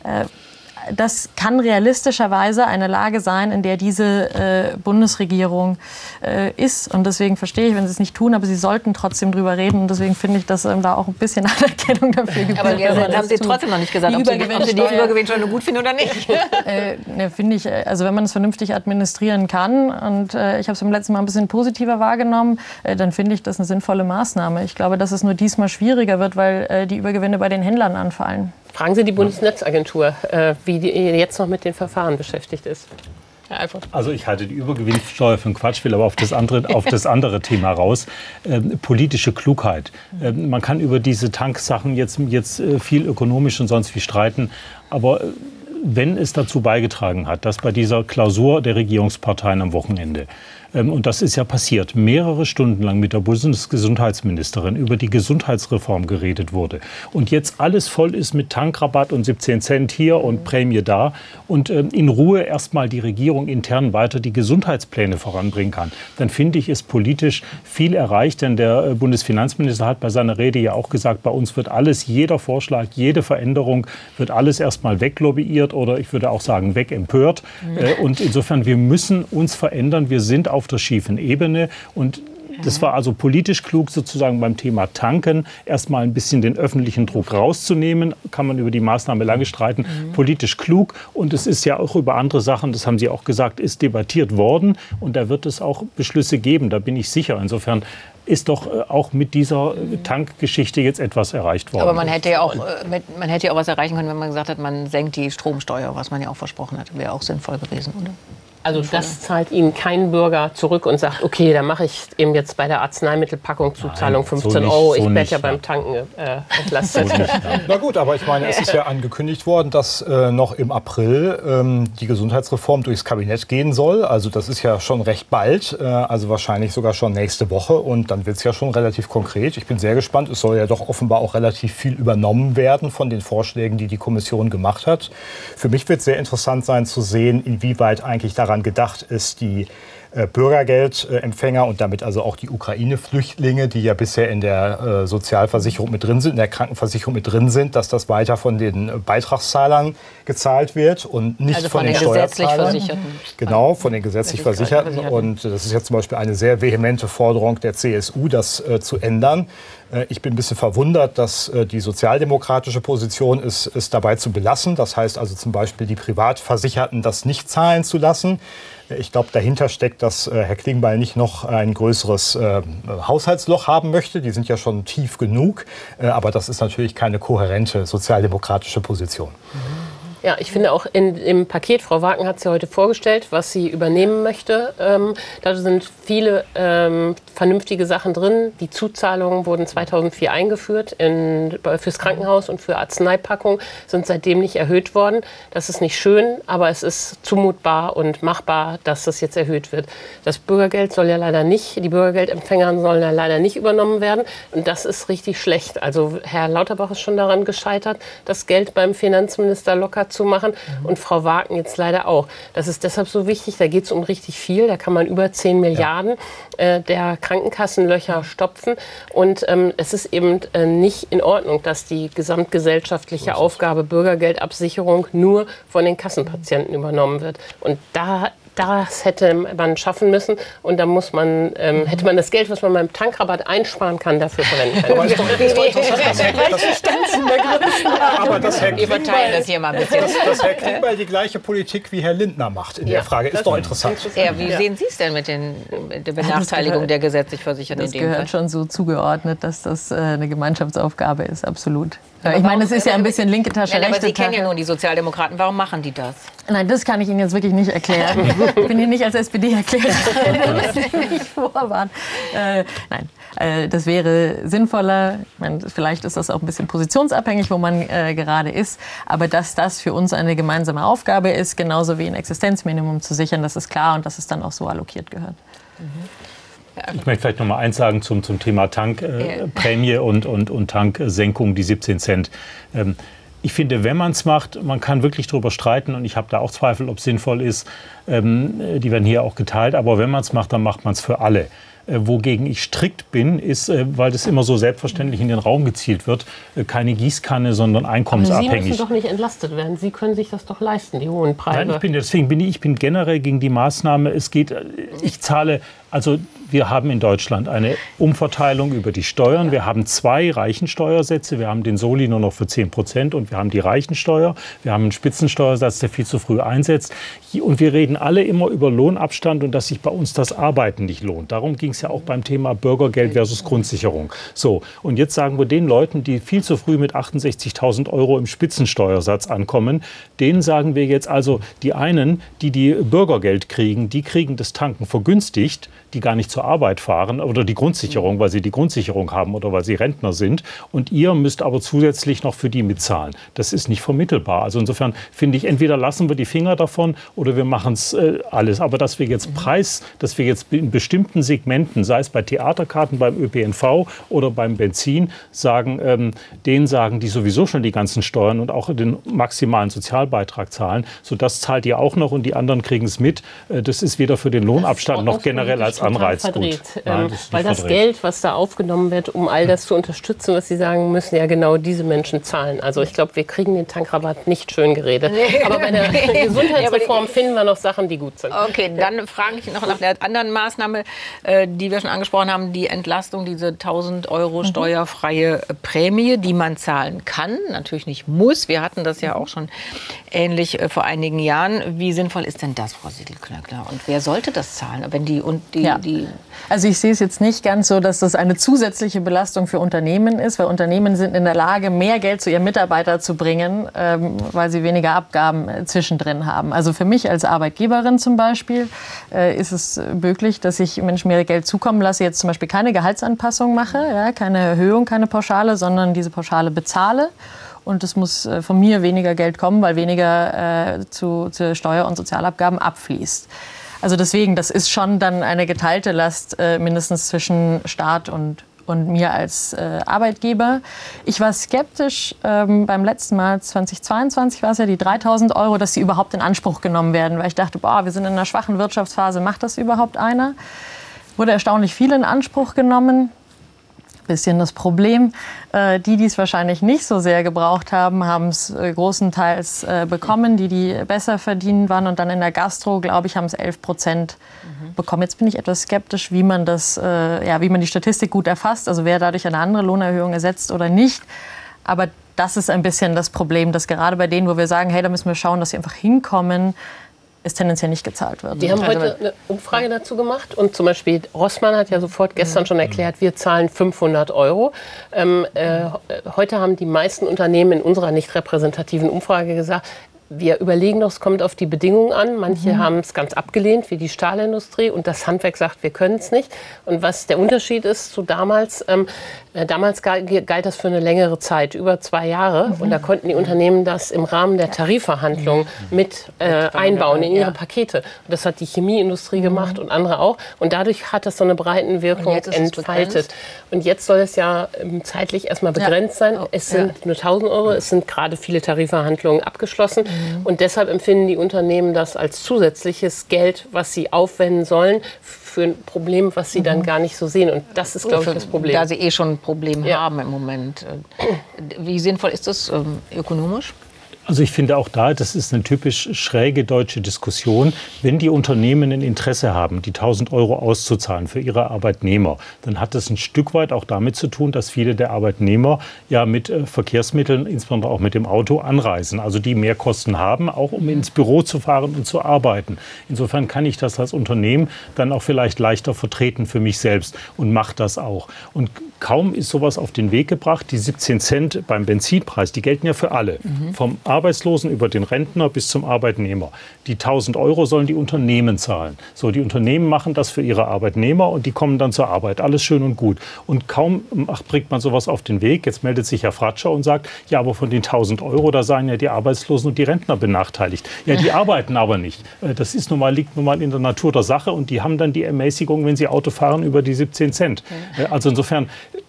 Äh, Das kann realistischerweise eine Lage sein, in der diese äh, Bundesregierung äh, ist. Und deswegen verstehe ich, wenn sie es nicht tun, aber sie sollten trotzdem drüber reden. Und deswegen finde ich, dass ähm, da auch ein bisschen Anerkennung dafür gibt. Aber jetzt haben Sie trotzdem noch nicht gesagt, ob Sie, ob Sie die Übergewinnsteuer gut finden oder nicht. äh, ne, finde ich, also wenn man es vernünftig administrieren kann, und äh, ich habe es beim letzten Mal ein bisschen positiver wahrgenommen, äh, dann finde ich das eine sinnvolle Maßnahme. Ich glaube, dass es nur diesmal schwieriger wird, weil äh, die Übergewinne bei den Händlern anfallen. Fragen Sie die Bundesnetzagentur, äh, wie die jetzt noch mit den Verfahren beschäftigt ist. Ja, einfach. Also ich halte die Übergewinnsteuer für einen Quatsch, will aber auf das andere, auf das andere Thema raus. Ähm, politische Klugheit. Ähm, man kann über diese Tanksachen jetzt, jetzt äh, viel ökonomisch und sonst wie streiten, aber äh, wenn es dazu beigetragen hat, dass bei dieser Klausur der Regierungsparteien am Wochenende, ähm, und das ist ja passiert, mehrere Stunden lang mit der Bundesgesundheitsministerin über die Gesundheitsreform geredet wurde und jetzt alles voll ist mit Tankrabatt und siebzehn Cent hier und Prämie da und ähm, in Ruhe erstmal die Regierung intern weiter die Gesundheitspläne voranbringen kann, dann finde ich, ist politisch viel erreicht, denn der äh, Bundesfinanzminister hat bei seiner Rede ja auch gesagt, bei uns wird alles, jeder Vorschlag, jede Veränderung wird alles erstmal weglobbyiert oder ich würde auch sagen wegempört. Mhm. Äh, und insofern, wir müssen uns verändern, wir sind auf der schiefen Ebene und das war also politisch klug, sozusagen beim Thema Tanken erstmal ein bisschen den öffentlichen Druck rauszunehmen. Kann man über die Maßnahme lange streiten. Mhm. Politisch klug. Und es ist ja auch über andere Sachen, das haben Sie auch gesagt, ist debattiert worden. Und da wird es auch Beschlüsse geben, da bin ich sicher. Insofern ist doch auch mit dieser Tankgeschichte jetzt etwas erreicht worden. Aber man hätte ja auch, man hätte ja auch was erreichen können, wenn man gesagt hat, man senkt die Stromsteuer, was man ja auch versprochen hat. Wäre auch sinnvoll gewesen, oder? Also das zahlt Ihnen kein Bürger zurück und sagt, okay, dann mache ich eben jetzt bei der Arzneimittelpackung Zuzahlung fünfzehn Euro. Ich werde ja beim Tanken äh, entlastet. So nicht, ja. Na gut, aber ich meine, es ist ja angekündigt worden, dass äh, noch im April ähm, die Gesundheitsreform durchs Kabinett gehen soll. Also das ist ja schon recht bald, äh, also wahrscheinlich sogar schon nächste Woche. Und dann wird es ja schon relativ konkret. Ich bin sehr gespannt. Es soll ja doch offenbar auch relativ viel übernommen werden von den Vorschlägen, die die Kommission gemacht hat. Für mich wird es sehr interessant sein zu sehen, inwieweit eigentlich daran gedacht ist, die äh, Bürgergeldempfänger und damit also auch die Ukraine-Flüchtlinge, die ja bisher in der äh, Sozialversicherung mit drin sind, in der Krankenversicherung mit drin sind, dass das weiter von den äh, Beitragszahlern gezahlt wird und nicht also von, von den, den gesetzlich Versicherten. Genau, von den gesetzlich Versicherten. Und das ist jetzt zum Beispiel eine sehr vehemente Forderung der C S U, das äh, zu ändern. Ich bin ein bisschen verwundert, dass die sozialdemokratische Position ist, es dabei zu belassen. Das heißt also zum Beispiel die Privatversicherten das nicht zahlen zu lassen. Ich glaube, dahinter steckt, dass Herr Klingbeil nicht noch ein größeres äh, Haushaltsloch haben möchte. Die sind ja schon tief genug. Äh, aber das ist natürlich keine kohärente sozialdemokratische Position. Ja, ich finde auch in, im Paket, Frau Wagen hat es ja heute vorgestellt, was sie übernehmen möchte. Ähm, da sind viele ähm, vernünftige Sachen drin. Die Zuzahlungen wurden zweitausendvier eingeführt in, fürs Krankenhaus und für Arzneipackungen, sind seitdem nicht erhöht worden. Das ist nicht schön, aber es ist zumutbar und machbar, dass das jetzt erhöht wird. Das Bürgergeld soll ja leider nicht, die Bürgergeldempfänger sollen ja leider nicht übernommen werden. Und das ist richtig schlecht. Also Herr Lauterbach ist schon daran gescheitert, das Geld beim Finanzminister locker zu machen und Frau Wagen jetzt leider auch. Das ist deshalb so wichtig, da geht es um richtig viel, da kann man über zehn Milliarden äh, der Krankenkassenlöcher stopfen und ähm, es ist eben äh, nicht in Ordnung, dass die gesamtgesellschaftliche Aufgabe Bürgergeldabsicherung nur von den Kassenpatienten übernommen wird. Und da Das hätte man schaffen müssen und da muss man, ähm, hätte man das Geld, was man beim Tankrabatt einsparen kann, dafür verwenden können. Aber ist doch, ist doch interessant, dass Herr, das, aber dass Herr Wir verteilen das hier mal ein bisschen. Dass, dass Herr Klingbeil die gleiche Politik wie Herr Lindner macht in ja, der Frage, ist doch interessant. Ja, wie ja. sehen Sie es denn mit, den, mit der Benachteiligung gehört, der gesetzlich Versicherten? Das in dem gehört Fall? Schon so zugeordnet, dass das äh, eine Gemeinschaftsaufgabe ist, absolut. Aber ich meine, es ist ja ein bisschen linke Tasche, nein, rechte aber Sie Tasche. kennen ja nun die Sozialdemokraten. Warum machen die das? Nein, das kann ich Ihnen jetzt wirklich nicht erklären. Ich bin hier nicht als S P D erklärt. Das ist nicht vorwarnen. Äh, nein, äh, das wäre sinnvoller. Ich meine, vielleicht ist das auch ein bisschen positionsabhängig, wo man äh, gerade ist. Aber dass das für uns eine gemeinsame Aufgabe ist, genauso wie ein Existenzminimum zu sichern, das ist klar und dass es dann auch so allokiert gehört. Mhm. Ich möchte vielleicht noch mal eins sagen zum, zum Thema Tankprämie äh, und, und, und Tanksenkung, die siebzehn Cent. Ähm, ich finde, wenn man es macht, man kann wirklich darüber streiten und ich habe da auch Zweifel, ob es sinnvoll ist. Ähm, die werden hier auch geteilt. Aber wenn man es macht, dann macht man es für alle. Äh, wogegen ich strikt bin, ist, äh, weil das immer so selbstverständlich in den Raum gezielt wird, äh, keine Gießkanne, sondern einkommensabhängig. Aber Sie müssen doch nicht entlastet werden. Sie können sich das doch leisten, die hohen Preise. Nein, ich bin, deswegen bin ich, ich bin generell gegen die Maßnahme. Es geht, ich zahle, also wir haben in Deutschland eine Umverteilung über die Steuern. Wir haben zwei Reichensteuersätze. Wir haben den Soli nur noch für zehn Prozent und wir haben die Reichensteuer. Wir haben einen Spitzensteuersatz, der viel zu früh einsetzt. Und wir reden alle immer über Lohnabstand und dass sich bei uns das Arbeiten nicht lohnt. Darum ging es ja auch beim Thema Bürgergeld versus Grundsicherung. So, und jetzt sagen wir den Leuten, die viel zu früh mit achtundsechzigtausend Euro im Spitzensteuersatz ankommen, denen sagen wir jetzt also, die einen, die die Bürgergeld kriegen, die kriegen das Tanken vergünstigt, die gar nicht zur Arbeit fahren oder die Grundsicherung, weil sie die Grundsicherung haben oder weil sie Rentner sind. Und ihr müsst aber zusätzlich noch für die mitzahlen. Das ist nicht vermittelbar. Also insofern finde ich, entweder lassen wir die Finger davon oder wir machen es äh, alles. Aber dass wir jetzt Preis, dass wir jetzt in bestimmten Segmenten, sei es bei Theaterkarten, beim Ö P N V oder beim Benzin, sagen, ähm, denen sagen, die sowieso schon die ganzen Steuern und auch den maximalen Sozialbeitrag zahlen, so das zahlt ihr auch noch und die anderen kriegen es mit. Äh, das ist weder für den Lohnabstand noch generell als Anreiz verdreht, gut. Ähm, Nein, das weil das verdreht. Geld, was da aufgenommen wird, um all das zu unterstützen, was Sie sagen, müssen ja genau diese Menschen zahlen. Also ich glaube, wir kriegen den Tankrabatt nicht schön geredet. Nee. Aber bei der Gesundheitsreform finden wir noch Sachen, die gut sind. Okay, dann frage ich noch nach der anderen Maßnahme, äh, die wir schon angesprochen haben, die Entlastung, diese tausend Euro steuerfreie Prämie, die man zahlen kann, natürlich nicht muss. Wir hatten das ja auch schon ähnlich äh, vor einigen Jahren. Wie sinnvoll ist denn das, Frau Siegel-Klöckner? Und wer sollte das zahlen? Wenn die und die, Ja. die Also ich sehe es jetzt nicht ganz so, dass das eine zusätzliche Belastung für Unternehmen ist, weil Unternehmen sind in der Lage, mehr Geld zu ihren Mitarbeitern zu bringen, ähm, weil sie weniger Abgaben äh, zwischendrin haben. Also für mich als Arbeitgeberin zum Beispiel äh, ist es möglich, dass ich Menschen mehr Geld zukommen lasse, jetzt zum Beispiel keine Gehaltsanpassung mache, ja, keine Erhöhung, keine Pauschale, sondern diese Pauschale bezahle. Und es muss äh, von mir weniger Geld kommen, weil weniger äh, zu, zu Steuer- und Sozialabgaben abfließt. Also deswegen, das ist schon dann eine geteilte Last, äh, mindestens zwischen Staat und, und mir als äh, Arbeitgeber. Ich war skeptisch ähm, beim letzten Mal, zweitausendzweiundzwanzig war es ja, die dreitausend Euro, dass sie überhaupt in Anspruch genommen werden. Weil ich dachte, boah, wir sind in einer schwachen Wirtschaftsphase, macht das überhaupt einer? Wurde erstaunlich viel in Anspruch genommen. Bisschen das Problem. Äh, die, die es wahrscheinlich nicht so sehr gebraucht haben, haben es äh, großenteils äh, bekommen. Die, die besser verdient waren und dann in der Gastro, glaube ich, haben es elf Prozent mhm. bekommen. Jetzt bin ich etwas skeptisch, wie man das, äh, ja, wie man die Statistik gut erfasst. Also wer dadurch eine andere Lohnerhöhung ersetzt oder nicht. Aber das ist ein bisschen das Problem, dass gerade bei denen, wo wir sagen, hey, da müssen wir schauen, dass sie einfach hinkommen, es tendenziell nicht gezahlt wird. Die haben heute eine Umfrage dazu gemacht und zum Beispiel Rossmann hat ja sofort gestern schon erklärt, wir zahlen fünfhundert Euro. Ähm, äh, heute haben die meisten Unternehmen in unserer nicht repräsentativen Umfrage gesagt, wir überlegen noch, es kommt auf die Bedingungen an. Manche mhm. haben es ganz abgelehnt, wie die Stahlindustrie. Und das Handwerk sagt, wir können es nicht. Und was der Unterschied ist zu damals, ähm, äh, damals galt, galt das für eine längere Zeit, über zwei Jahre. Mhm. Und da konnten die Unternehmen das im Rahmen der Tarifverhandlungen mhm. mit äh, einbauen in ihre ja. Pakete. Und das hat die Chemieindustrie mhm. gemacht und andere auch. Und dadurch hat das so eine Breitenwirkung entfaltet. Und jetzt soll es ja ähm, zeitlich erstmal begrenzt ja. sein. Oh. Es sind ja. nur tausend Euro. Es sind gerade viele Tarifverhandlungen abgeschlossen. Mhm. Und deshalb empfinden die Unternehmen das als zusätzliches Geld, was sie aufwenden sollen, für ein Problem, was sie mhm. dann gar nicht so sehen. Und das ist, glaube ich, das Problem. Da sie eh schon ein Problem ja. haben im Moment. Wie sinnvoll ist das ähm, ökonomisch? Also ich finde auch da, das ist eine typisch schräge deutsche Diskussion. Wenn die Unternehmen ein Interesse haben, die tausend Euro auszuzahlen für ihre Arbeitnehmer, dann hat das ein Stück weit auch damit zu tun, dass viele der Arbeitnehmer ja mit äh, Verkehrsmitteln, insbesondere auch mit dem Auto, anreisen. Also die mehr Kosten haben, auch um ins Büro zu fahren und zu arbeiten. Insofern kann ich das als Unternehmen dann auch vielleicht leichter vertreten für mich selbst und mache das auch. Und kaum ist sowas auf den Weg gebracht. Die siebzehn Cent beim Benzinpreis, die gelten ja für alle. Mhm. Vom Arbeitslosen über den Rentner bis zum Arbeitnehmer. Die tausend Euro sollen die Unternehmen zahlen. So, die Unternehmen machen das für ihre Arbeitnehmer und die kommen dann zur Arbeit. Alles schön und gut. Und kaum ach, bringt man sowas auf den Weg. Jetzt meldet sich Herr Fratscher und sagt, ja, aber von den tausend Euro, da seien ja die Arbeitslosen und die Rentner benachteiligt. Ja, die arbeiten aber nicht. Das ist nun mal, liegt nun mal in der Natur der Sache und die haben dann die Ermäßigung, wenn sie Auto fahren, über die siebzehn Cent. Also insofern,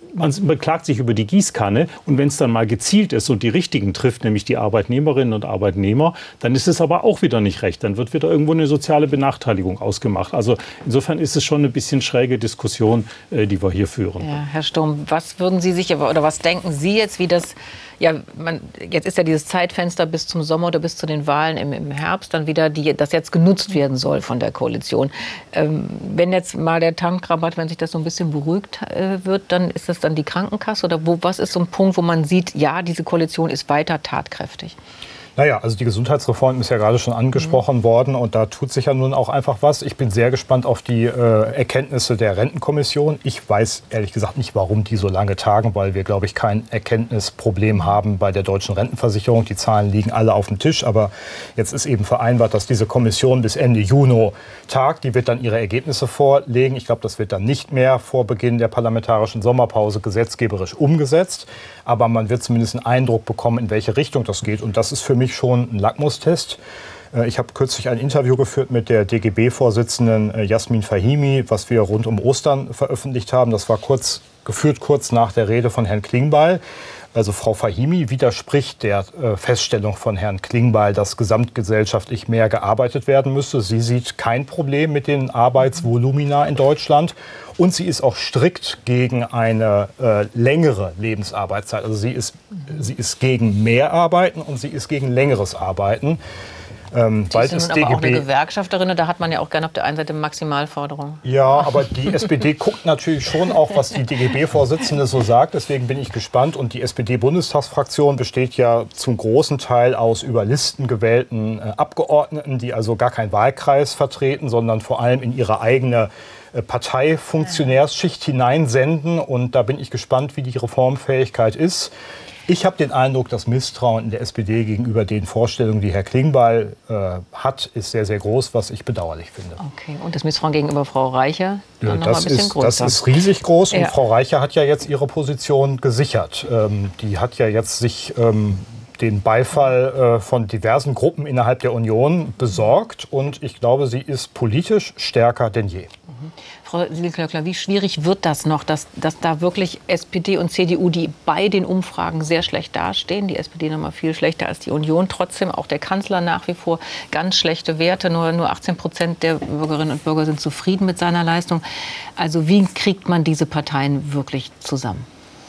man beklagt sich über die Gießkanne und wenn es dann mal gezielt ist und die Richtigen trifft, nämlich die Arbeitnehmerinnen und Arbeitnehmer, dann ist es aber auch wieder nicht recht. Dann wird wieder irgendwo eine soziale Benachteiligung ausgemacht. Also insofern ist es schon eine bisschen schräge Diskussion, die wir hier führen. Ja, Herr Sturm, was würden Sie sich oder was denken Sie jetzt, wie das, ja, man, jetzt ist ja dieses Zeitfenster bis zum Sommer oder bis zu den Wahlen im, im Herbst dann wieder, die, das jetzt genutzt werden soll von der Koalition. Ähm, wenn jetzt mal der Tankrabatt, wenn sich das so ein bisschen beruhigt äh, wird, dann ist das dann die Krankenkasse oder wo, was ist so ein Punkt, wo man sieht, ja, diese Koalition ist weiter tatkräftig? Naja, also die Gesundheitsreform ist ja gerade schon angesprochen mhm. worden und da tut sich ja nun auch einfach was. Ich bin sehr gespannt auf die äh, Erkenntnisse der Rentenkommission. Ich weiß ehrlich gesagt nicht, warum die so lange tagen, weil wir, glaube ich, kein Erkenntnisproblem haben bei der deutschen Rentenversicherung. Die Zahlen liegen alle auf dem Tisch, aber jetzt ist eben vereinbart, dass diese Kommission bis Ende Juni tagt. Die wird dann ihre Ergebnisse vorlegen. Ich glaube, das wird dann nicht mehr vor Beginn der parlamentarischen Sommerpause gesetzgeberisch umgesetzt. Aber man wird zumindest einen Eindruck bekommen, in welche Richtung das geht. Und das ist für mich schon ein Lackmustest. Ich habe kürzlich ein Interview geführt mit der D G B-Vorsitzenden Jasmin Fahimi, was wir rund um Ostern veröffentlicht haben. Das war kurz, geführt kurz nach der Rede von Herrn Klingbeil. Also Frau Fahimi widerspricht der äh, Feststellung von Herrn Klingbeil, dass gesamtgesellschaftlich mehr gearbeitet werden müsste. Sie sieht kein Problem mit den Arbeitsvolumina in Deutschland. Und sie ist auch strikt gegen eine äh, längere Lebensarbeitszeit. Also sie ist, sie ist gegen mehr Arbeiten und sie ist gegen längeres Arbeiten. Ähm, Sie sind nun aber auch eine Gewerkschafterin, da hat man ja auch gerne auf der einen Seite Maximalforderungen. Ja, aber die S P D guckt natürlich schon auch, was die D G B-Vorsitzende so sagt. Deswegen bin ich gespannt. Und die S P D-Bundestagsfraktion besteht ja zum großen Teil aus über Listen gewählten äh, Abgeordneten, die also gar keinen Wahlkreis vertreten, sondern vor allem in ihre eigene äh, Parteifunktionärsschicht hineinsenden. Und da bin ich gespannt, wie die Reformfähigkeit ist. Ich habe den Eindruck, das Misstrauen in der S P D gegenüber den Vorstellungen, die Herr Klingbeil äh, hat, ist sehr, sehr groß, was ich bedauerlich finde. Okay, und das Misstrauen gegenüber Frau Reicher? Ja, das, ein ist, das ist riesig groß. Und ja. Frau Reicher hat ja jetzt ihre Position gesichert. Ähm, die hat ja jetzt sich ähm, den Beifall äh, von diversen Gruppen innerhalb der Union besorgt. Und ich glaube, sie ist politisch stärker denn je. Mhm. Frau Siegel-Klöckner, wie schwierig wird das noch, dass, dass da wirklich S P D und C D U, die bei den Umfragen sehr schlecht dastehen, die S P D noch mal viel schlechter als die Union, trotzdem auch der Kanzler nach wie vor ganz schlechte Werte, nur, nur achtzehn Prozent der Bürgerinnen und Bürger sind zufrieden mit seiner Leistung. Also wie kriegt man diese Parteien wirklich zusammen?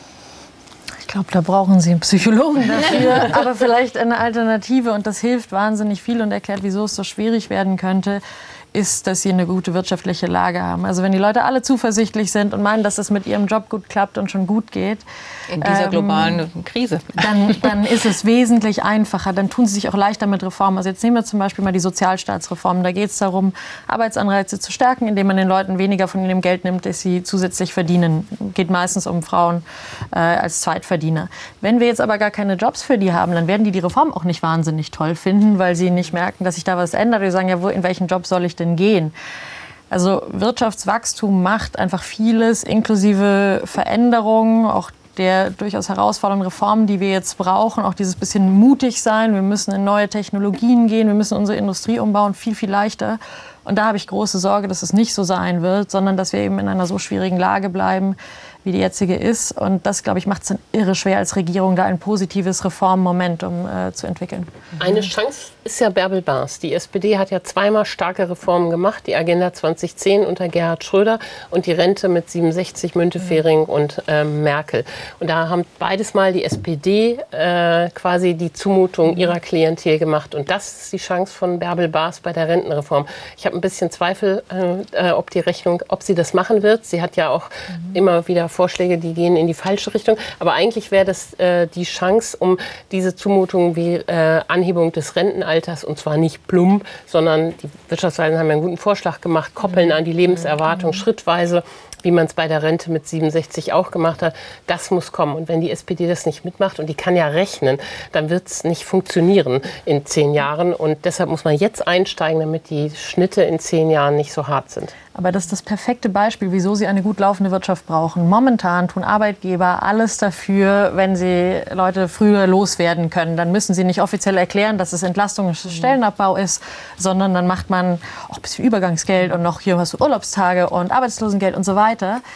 Ich glaube, da brauchen Sie einen Psychologen dafür, aber vielleicht eine Alternative und das hilft wahnsinnig viel und erklärt, wieso es so schwierig werden könnte, ist, dass sie eine gute wirtschaftliche Lage haben. Also wenn die Leute alle zuversichtlich sind und meinen, dass es mit ihrem Job gut klappt und schon gut geht. In dieser ähm, globalen Krise. Dann, dann ist es wesentlich einfacher. Dann tun sie sich auch leichter mit Reformen. Also jetzt nehmen wir zum Beispiel mal die Sozialstaatsreform. Da geht es darum, Arbeitsanreize zu stärken, indem man den Leuten weniger von dem Geld nimmt, das sie zusätzlich verdienen. Geht meistens um Frauen äh, als Zweitverdiener. Wenn wir jetzt aber gar keine Jobs für die haben, dann werden die die Reform auch nicht wahnsinnig toll finden, weil sie nicht merken, dass sich da was ändert. Die sagen, ja, wo, in welchen Job soll ich denn gehen? Also Wirtschaftswachstum macht einfach vieles, inklusive Veränderungen, auch der durchaus herausfordernden Reformen, die wir jetzt brauchen, auch dieses bisschen mutig sein. Wir müssen in neue Technologien gehen, wir müssen unsere Industrie umbauen, viel, viel leichter. Und da habe ich große Sorge, dass es nicht so sein wird, sondern dass wir eben in einer so schwierigen Lage bleiben, wie die jetzige ist. Und das, glaube ich, macht es dann irre schwer als Regierung, da ein positives Reformmomentum äh, zu entwickeln. Eine Chance ist ja Bärbel Bas. Die S P D hat ja zweimal starke Reformen gemacht. Die Agenda zwanzig zehn unter Gerhard Schröder und die Rente mit siebenundsechzig Müntefering und äh, Merkel. Und da haben beides mal die S P D äh, quasi die Zumutung ihrer Klientel gemacht. Und das ist die Chance von Bärbel Bas bei der Rentenreform. Ich habe ein bisschen Zweifel, äh, ob die Rechnung, ob sie das machen wird. Sie hat ja auch mhm. immer wieder Vorschläge, die gehen in die falsche Richtung. Aber eigentlich wäre das äh, die Chance, um diese Zumutung wie äh, Anhebung des Rentenalters, und zwar nicht plump, sondern die Wirtschaftsweisen haben ja einen guten Vorschlag gemacht, koppeln an die Lebenserwartung schrittweise, wie man es bei der Rente mit siebenundsechzig auch gemacht hat. Das muss kommen. Und wenn die S P D das nicht mitmacht, und die kann ja rechnen, dann wird es nicht funktionieren in zehn Jahren. Und deshalb muss man jetzt einsteigen, damit die Schnitte in zehn Jahren nicht so hart sind. Aber das ist das perfekte Beispiel, wieso sie eine gut laufende Wirtschaft brauchen. Momentan tun Arbeitgeber alles dafür, wenn sie Leute früher loswerden können. Dann müssen sie nicht offiziell erklären, dass es Entlastung und Stellenabbau ist, sondern dann macht man auch ein bisschen Übergangsgeld und noch hier hast du Urlaubstage und Arbeitslosengeld und so weiter.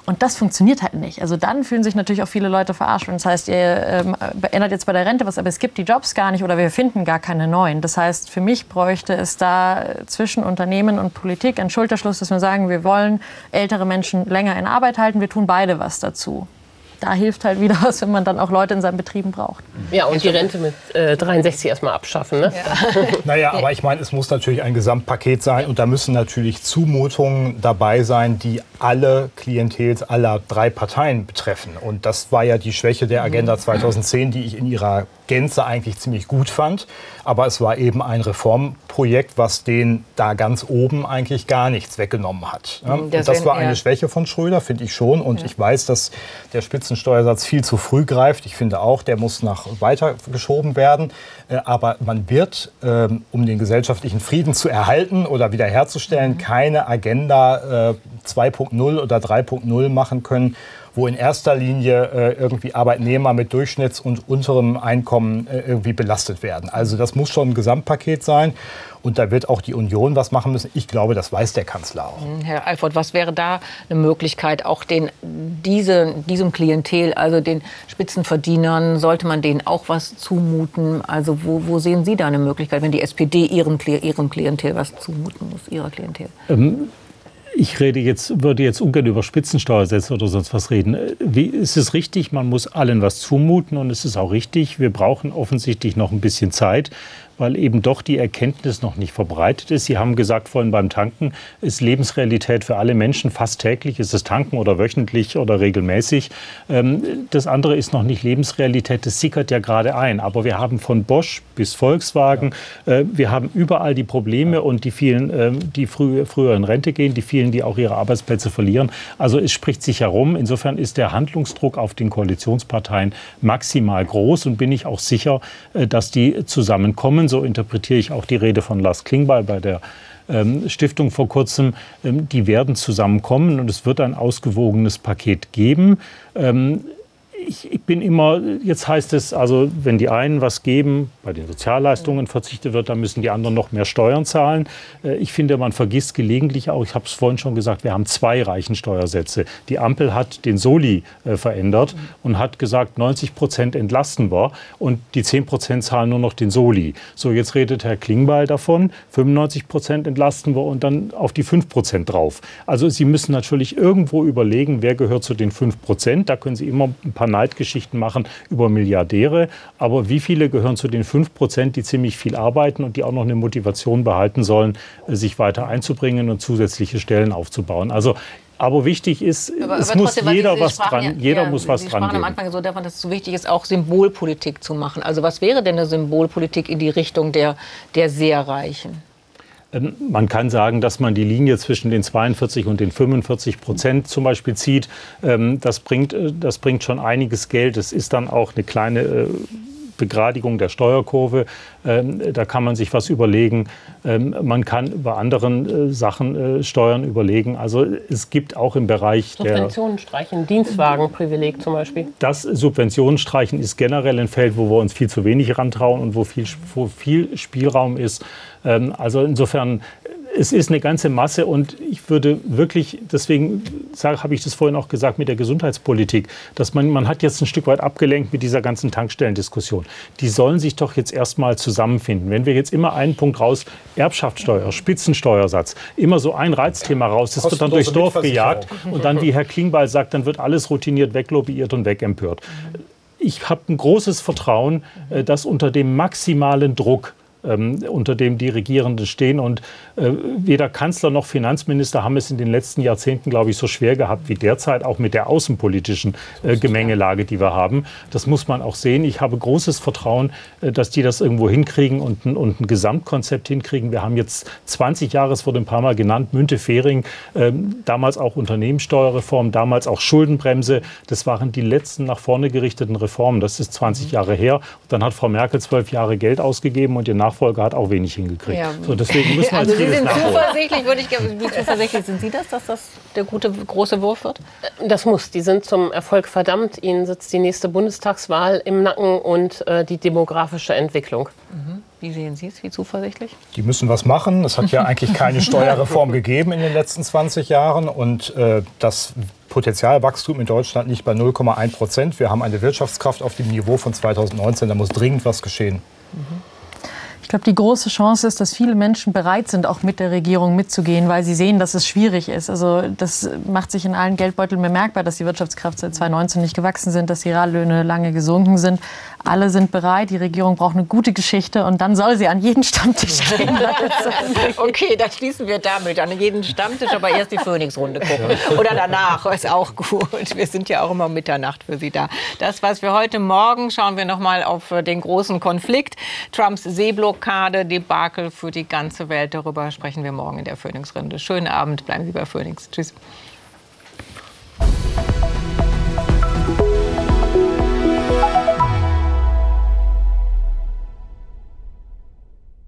Und das funktioniert halt nicht. Also dann fühlen sich natürlich auch viele Leute verarscht. Und das heißt, ihr ähm, ändert jetzt bei der Rente was, aber es gibt die Jobs gar nicht oder wir finden gar keine neuen. Das heißt, für mich bräuchte es da zwischen Unternehmen und Politik einen Schulterschluss, dass wir sagen, wir wollen ältere Menschen länger in Arbeit halten, wir tun beide was dazu. Da hilft halt wieder was, wenn man dann auch Leute in seinen Betrieben braucht. Ja, und die Rente mit äh, dreiundsechzig erstmal abschaffen. Ne? Ja. Naja, aber ich meine, es muss natürlich ein Gesamtpaket sein und da müssen natürlich Zumutungen dabei sein, die alle Klientels aller drei Parteien betreffen. Und das war ja die Schwäche der Agenda zweitausendzehn, die ich in ihrer Gänze eigentlich ziemlich gut fand. Aber es war eben ein Reformprojekt, was den da ganz oben eigentlich gar nichts weggenommen hat. Ja? Und das war eine Schwäche von Schröder, finde ich schon. Und ja. ich weiß, dass der Spitzensteuersatz viel zu früh greift. Ich finde auch, der muss nach weiter geschoben werden. Aber man wird, um den gesellschaftlichen Frieden zu erhalten oder wiederherzustellen, mhm. keine Agenda zwei Punkt null oder drei Punkt null machen können, wo in erster Linie äh, irgendwie Arbeitnehmer mit Durchschnitts- und unterem Einkommen äh, irgendwie belastet werden. Also das muss schon ein Gesamtpaket sein. Und da wird auch die Union was machen müssen. Ich glaube, das weiß der Kanzler auch. Herr Alford, was wäre da eine Möglichkeit, auch den, diese, diesem Klientel, also den Spitzenverdienern, sollte man denen auch was zumuten? Also wo, wo sehen Sie da eine Möglichkeit, wenn die S P D ihrem, ihrem Klientel was zumuten muss, ihrer Klientel? Ähm Ich rede jetzt, würde jetzt ungern über Spitzensteuersätze oder sonst was reden. Wie, es ist richtig, man muss allen was zumuten und es ist auch richtig, wir brauchen offensichtlich noch ein bisschen Zeit, weil eben doch die Erkenntnis noch nicht verbreitet ist. Sie haben gesagt vorhin beim Tanken, ist Lebensrealität für alle Menschen. Fast täglich ist es tanken oder wöchentlich oder regelmäßig. Das andere ist noch nicht Lebensrealität, das sickert ja gerade ein. Aber wir haben von Bosch bis Volkswagen, ja. wir haben überall die Probleme und die vielen, die früh, früher in Rente gehen, die vielen, die auch ihre Arbeitsplätze verlieren. Also es spricht sich herum. Insofern ist der Handlungsdruck auf den Koalitionsparteien maximal groß und bin ich auch sicher, dass die zusammenkommen. So interpretiere ich auch die Rede von Lars Klingbeil bei der ähm, Stiftung vor kurzem. Ähm, die werden zusammenkommen und es wird ein ausgewogenes Paket geben. Ähm, Ich, ich bin immer, jetzt heißt es, also wenn die einen was geben, bei den Sozialleistungen verzichtet wird, dann müssen die anderen noch mehr Steuern zahlen. Ich finde, man vergisst gelegentlich auch, ich habe es vorhin schon gesagt, wir haben zwei Reichensteuersätze. Die Ampel hat den Soli äh, verändert und hat gesagt, neunzig Prozent entlasten wir und die zehn Prozent zahlen nur noch den Soli. So, jetzt redet Herr Klingbeil davon, fünfundneunzig Prozent entlasten wir und dann auf die fünf Prozent drauf. Also Sie müssen natürlich irgendwo überlegen, wer gehört zu den fünf Prozent. Da können Sie immer ein paar Neidgeschichten machen über Milliardäre. Aber wie viele gehören zu den fünf Prozent, die ziemlich viel arbeiten und die auch noch eine Motivation behalten sollen, sich weiter einzubringen und zusätzliche Stellen aufzubauen? Also aber wichtig ist, aber, es aber muss trotzdem, jeder was dran, ja, jeder ja, muss was Sie dran geben. am Anfang so davon, dass es so wichtig ist, auch Symbolpolitik zu machen. Also was wäre denn eine Symbolpolitik in die Richtung der, der sehr Reichen? Man kann sagen, dass man die Linie zwischen den zweiundvierzig und den fünfundvierzig Prozent zum Beispiel zieht. Das bringt, das bringt schon einiges Geld. Es ist dann auch eine kleine Begradigung der Steuerkurve. Da kann man sich was überlegen. Man kann bei anderen Sachen Steuern überlegen. Also es gibt auch im Bereich der Subventionen streichen, Dienstwagenprivileg zum Beispiel. Das Subventionen streichen ist generell ein Feld, wo wir uns viel zu wenig rantrauen und wo viel, wo viel Spielraum ist. Also insofern, es ist eine ganze Masse und ich würde wirklich, deswegen habe ich das vorhin auch gesagt mit der Gesundheitspolitik, dass man, man hat jetzt ein Stück weit abgelenkt mit dieser ganzen Tankstellendiskussion. Die sollen sich doch jetzt erstmal zusammenfinden. Wenn wir jetzt immer einen Punkt raus, Erbschaftssteuer, Spitzensteuersatz, immer so ein Reizthema raus, das wird dann durchs Dorf gejagt und dann, wie Herr Klingbeil sagt, dann wird alles routiniert weglobbyiert und wegempört. Ich habe ein großes Vertrauen, dass unter dem maximalen Druck, Ähm, unter dem die Regierenden stehen. Und äh, weder Kanzler noch Finanzminister haben es in den letzten Jahrzehnten, glaube ich, so schwer gehabt wie derzeit, auch mit der außenpolitischen äh, Gemengelage, die wir haben. Das muss man auch sehen. Ich habe großes Vertrauen, äh, dass die das irgendwo hinkriegen und ein, und ein Gesamtkonzept hinkriegen. Wir haben jetzt zwanzig Jahre, es wurde ein paar Mal genannt, Müntefering, äh, damals auch Unternehmenssteuerreform, damals auch Schuldenbremse. Das waren die letzten nach vorne gerichteten Reformen. Das ist zwanzig Jahre her. Und dann hat Frau Merkel zwölf Jahre Geld ausgegeben und ihr Nachfolger hat auch wenig hingekriegt. Ja. So, deswegen müssen wir also Sie sind zuversichtlich, würde ich gerne, wie zuversichtlich sind Sie das, dass das der gute, große Wurf wird? Das muss. Die sind zum Erfolg verdammt. Ihnen sitzt die nächste Bundestagswahl im Nacken und äh, die demografische Entwicklung. Mhm. Wie sehen Sie es? Wie zuversichtlich? Die müssen was machen. Es hat ja eigentlich keine Steuerreform gegeben in den letzten zwanzig Jahren. Und äh, das Potenzialwachstum in Deutschland liegt bei null Komma eins Prozent. Wir haben eine Wirtschaftskraft auf dem Niveau von zweitausendneunzehn. Da muss dringend was geschehen. Mhm. Ich glaube, die große Chance ist, dass viele Menschen bereit sind, auch mit der Regierung mitzugehen, weil sie sehen, dass es schwierig ist. Also das macht sich in allen Geldbeuteln bemerkbar, dass die Wirtschaftskraft seit zweitausendneunzehn nicht gewachsen sind, dass die Reallöhne lange gesunken sind. Alle sind bereit, die Regierung braucht eine gute Geschichte und dann soll sie an jeden Stammtisch gehen. Okay, dann schließen wir damit an jeden Stammtisch, aber erst die Phoenix-Runde gucken. Oder danach, ist auch gut. Wir sind ja auch immer um Mitternacht für Sie da. Das war's für heute. Morgen schauen wir noch mal auf den großen Konflikt. Trumps Seeblockade, Debakel für die ganze Welt. Darüber sprechen wir morgen in der Phoenix-Runde. Schönen Abend, bleiben Sie bei Phoenix. Tschüss.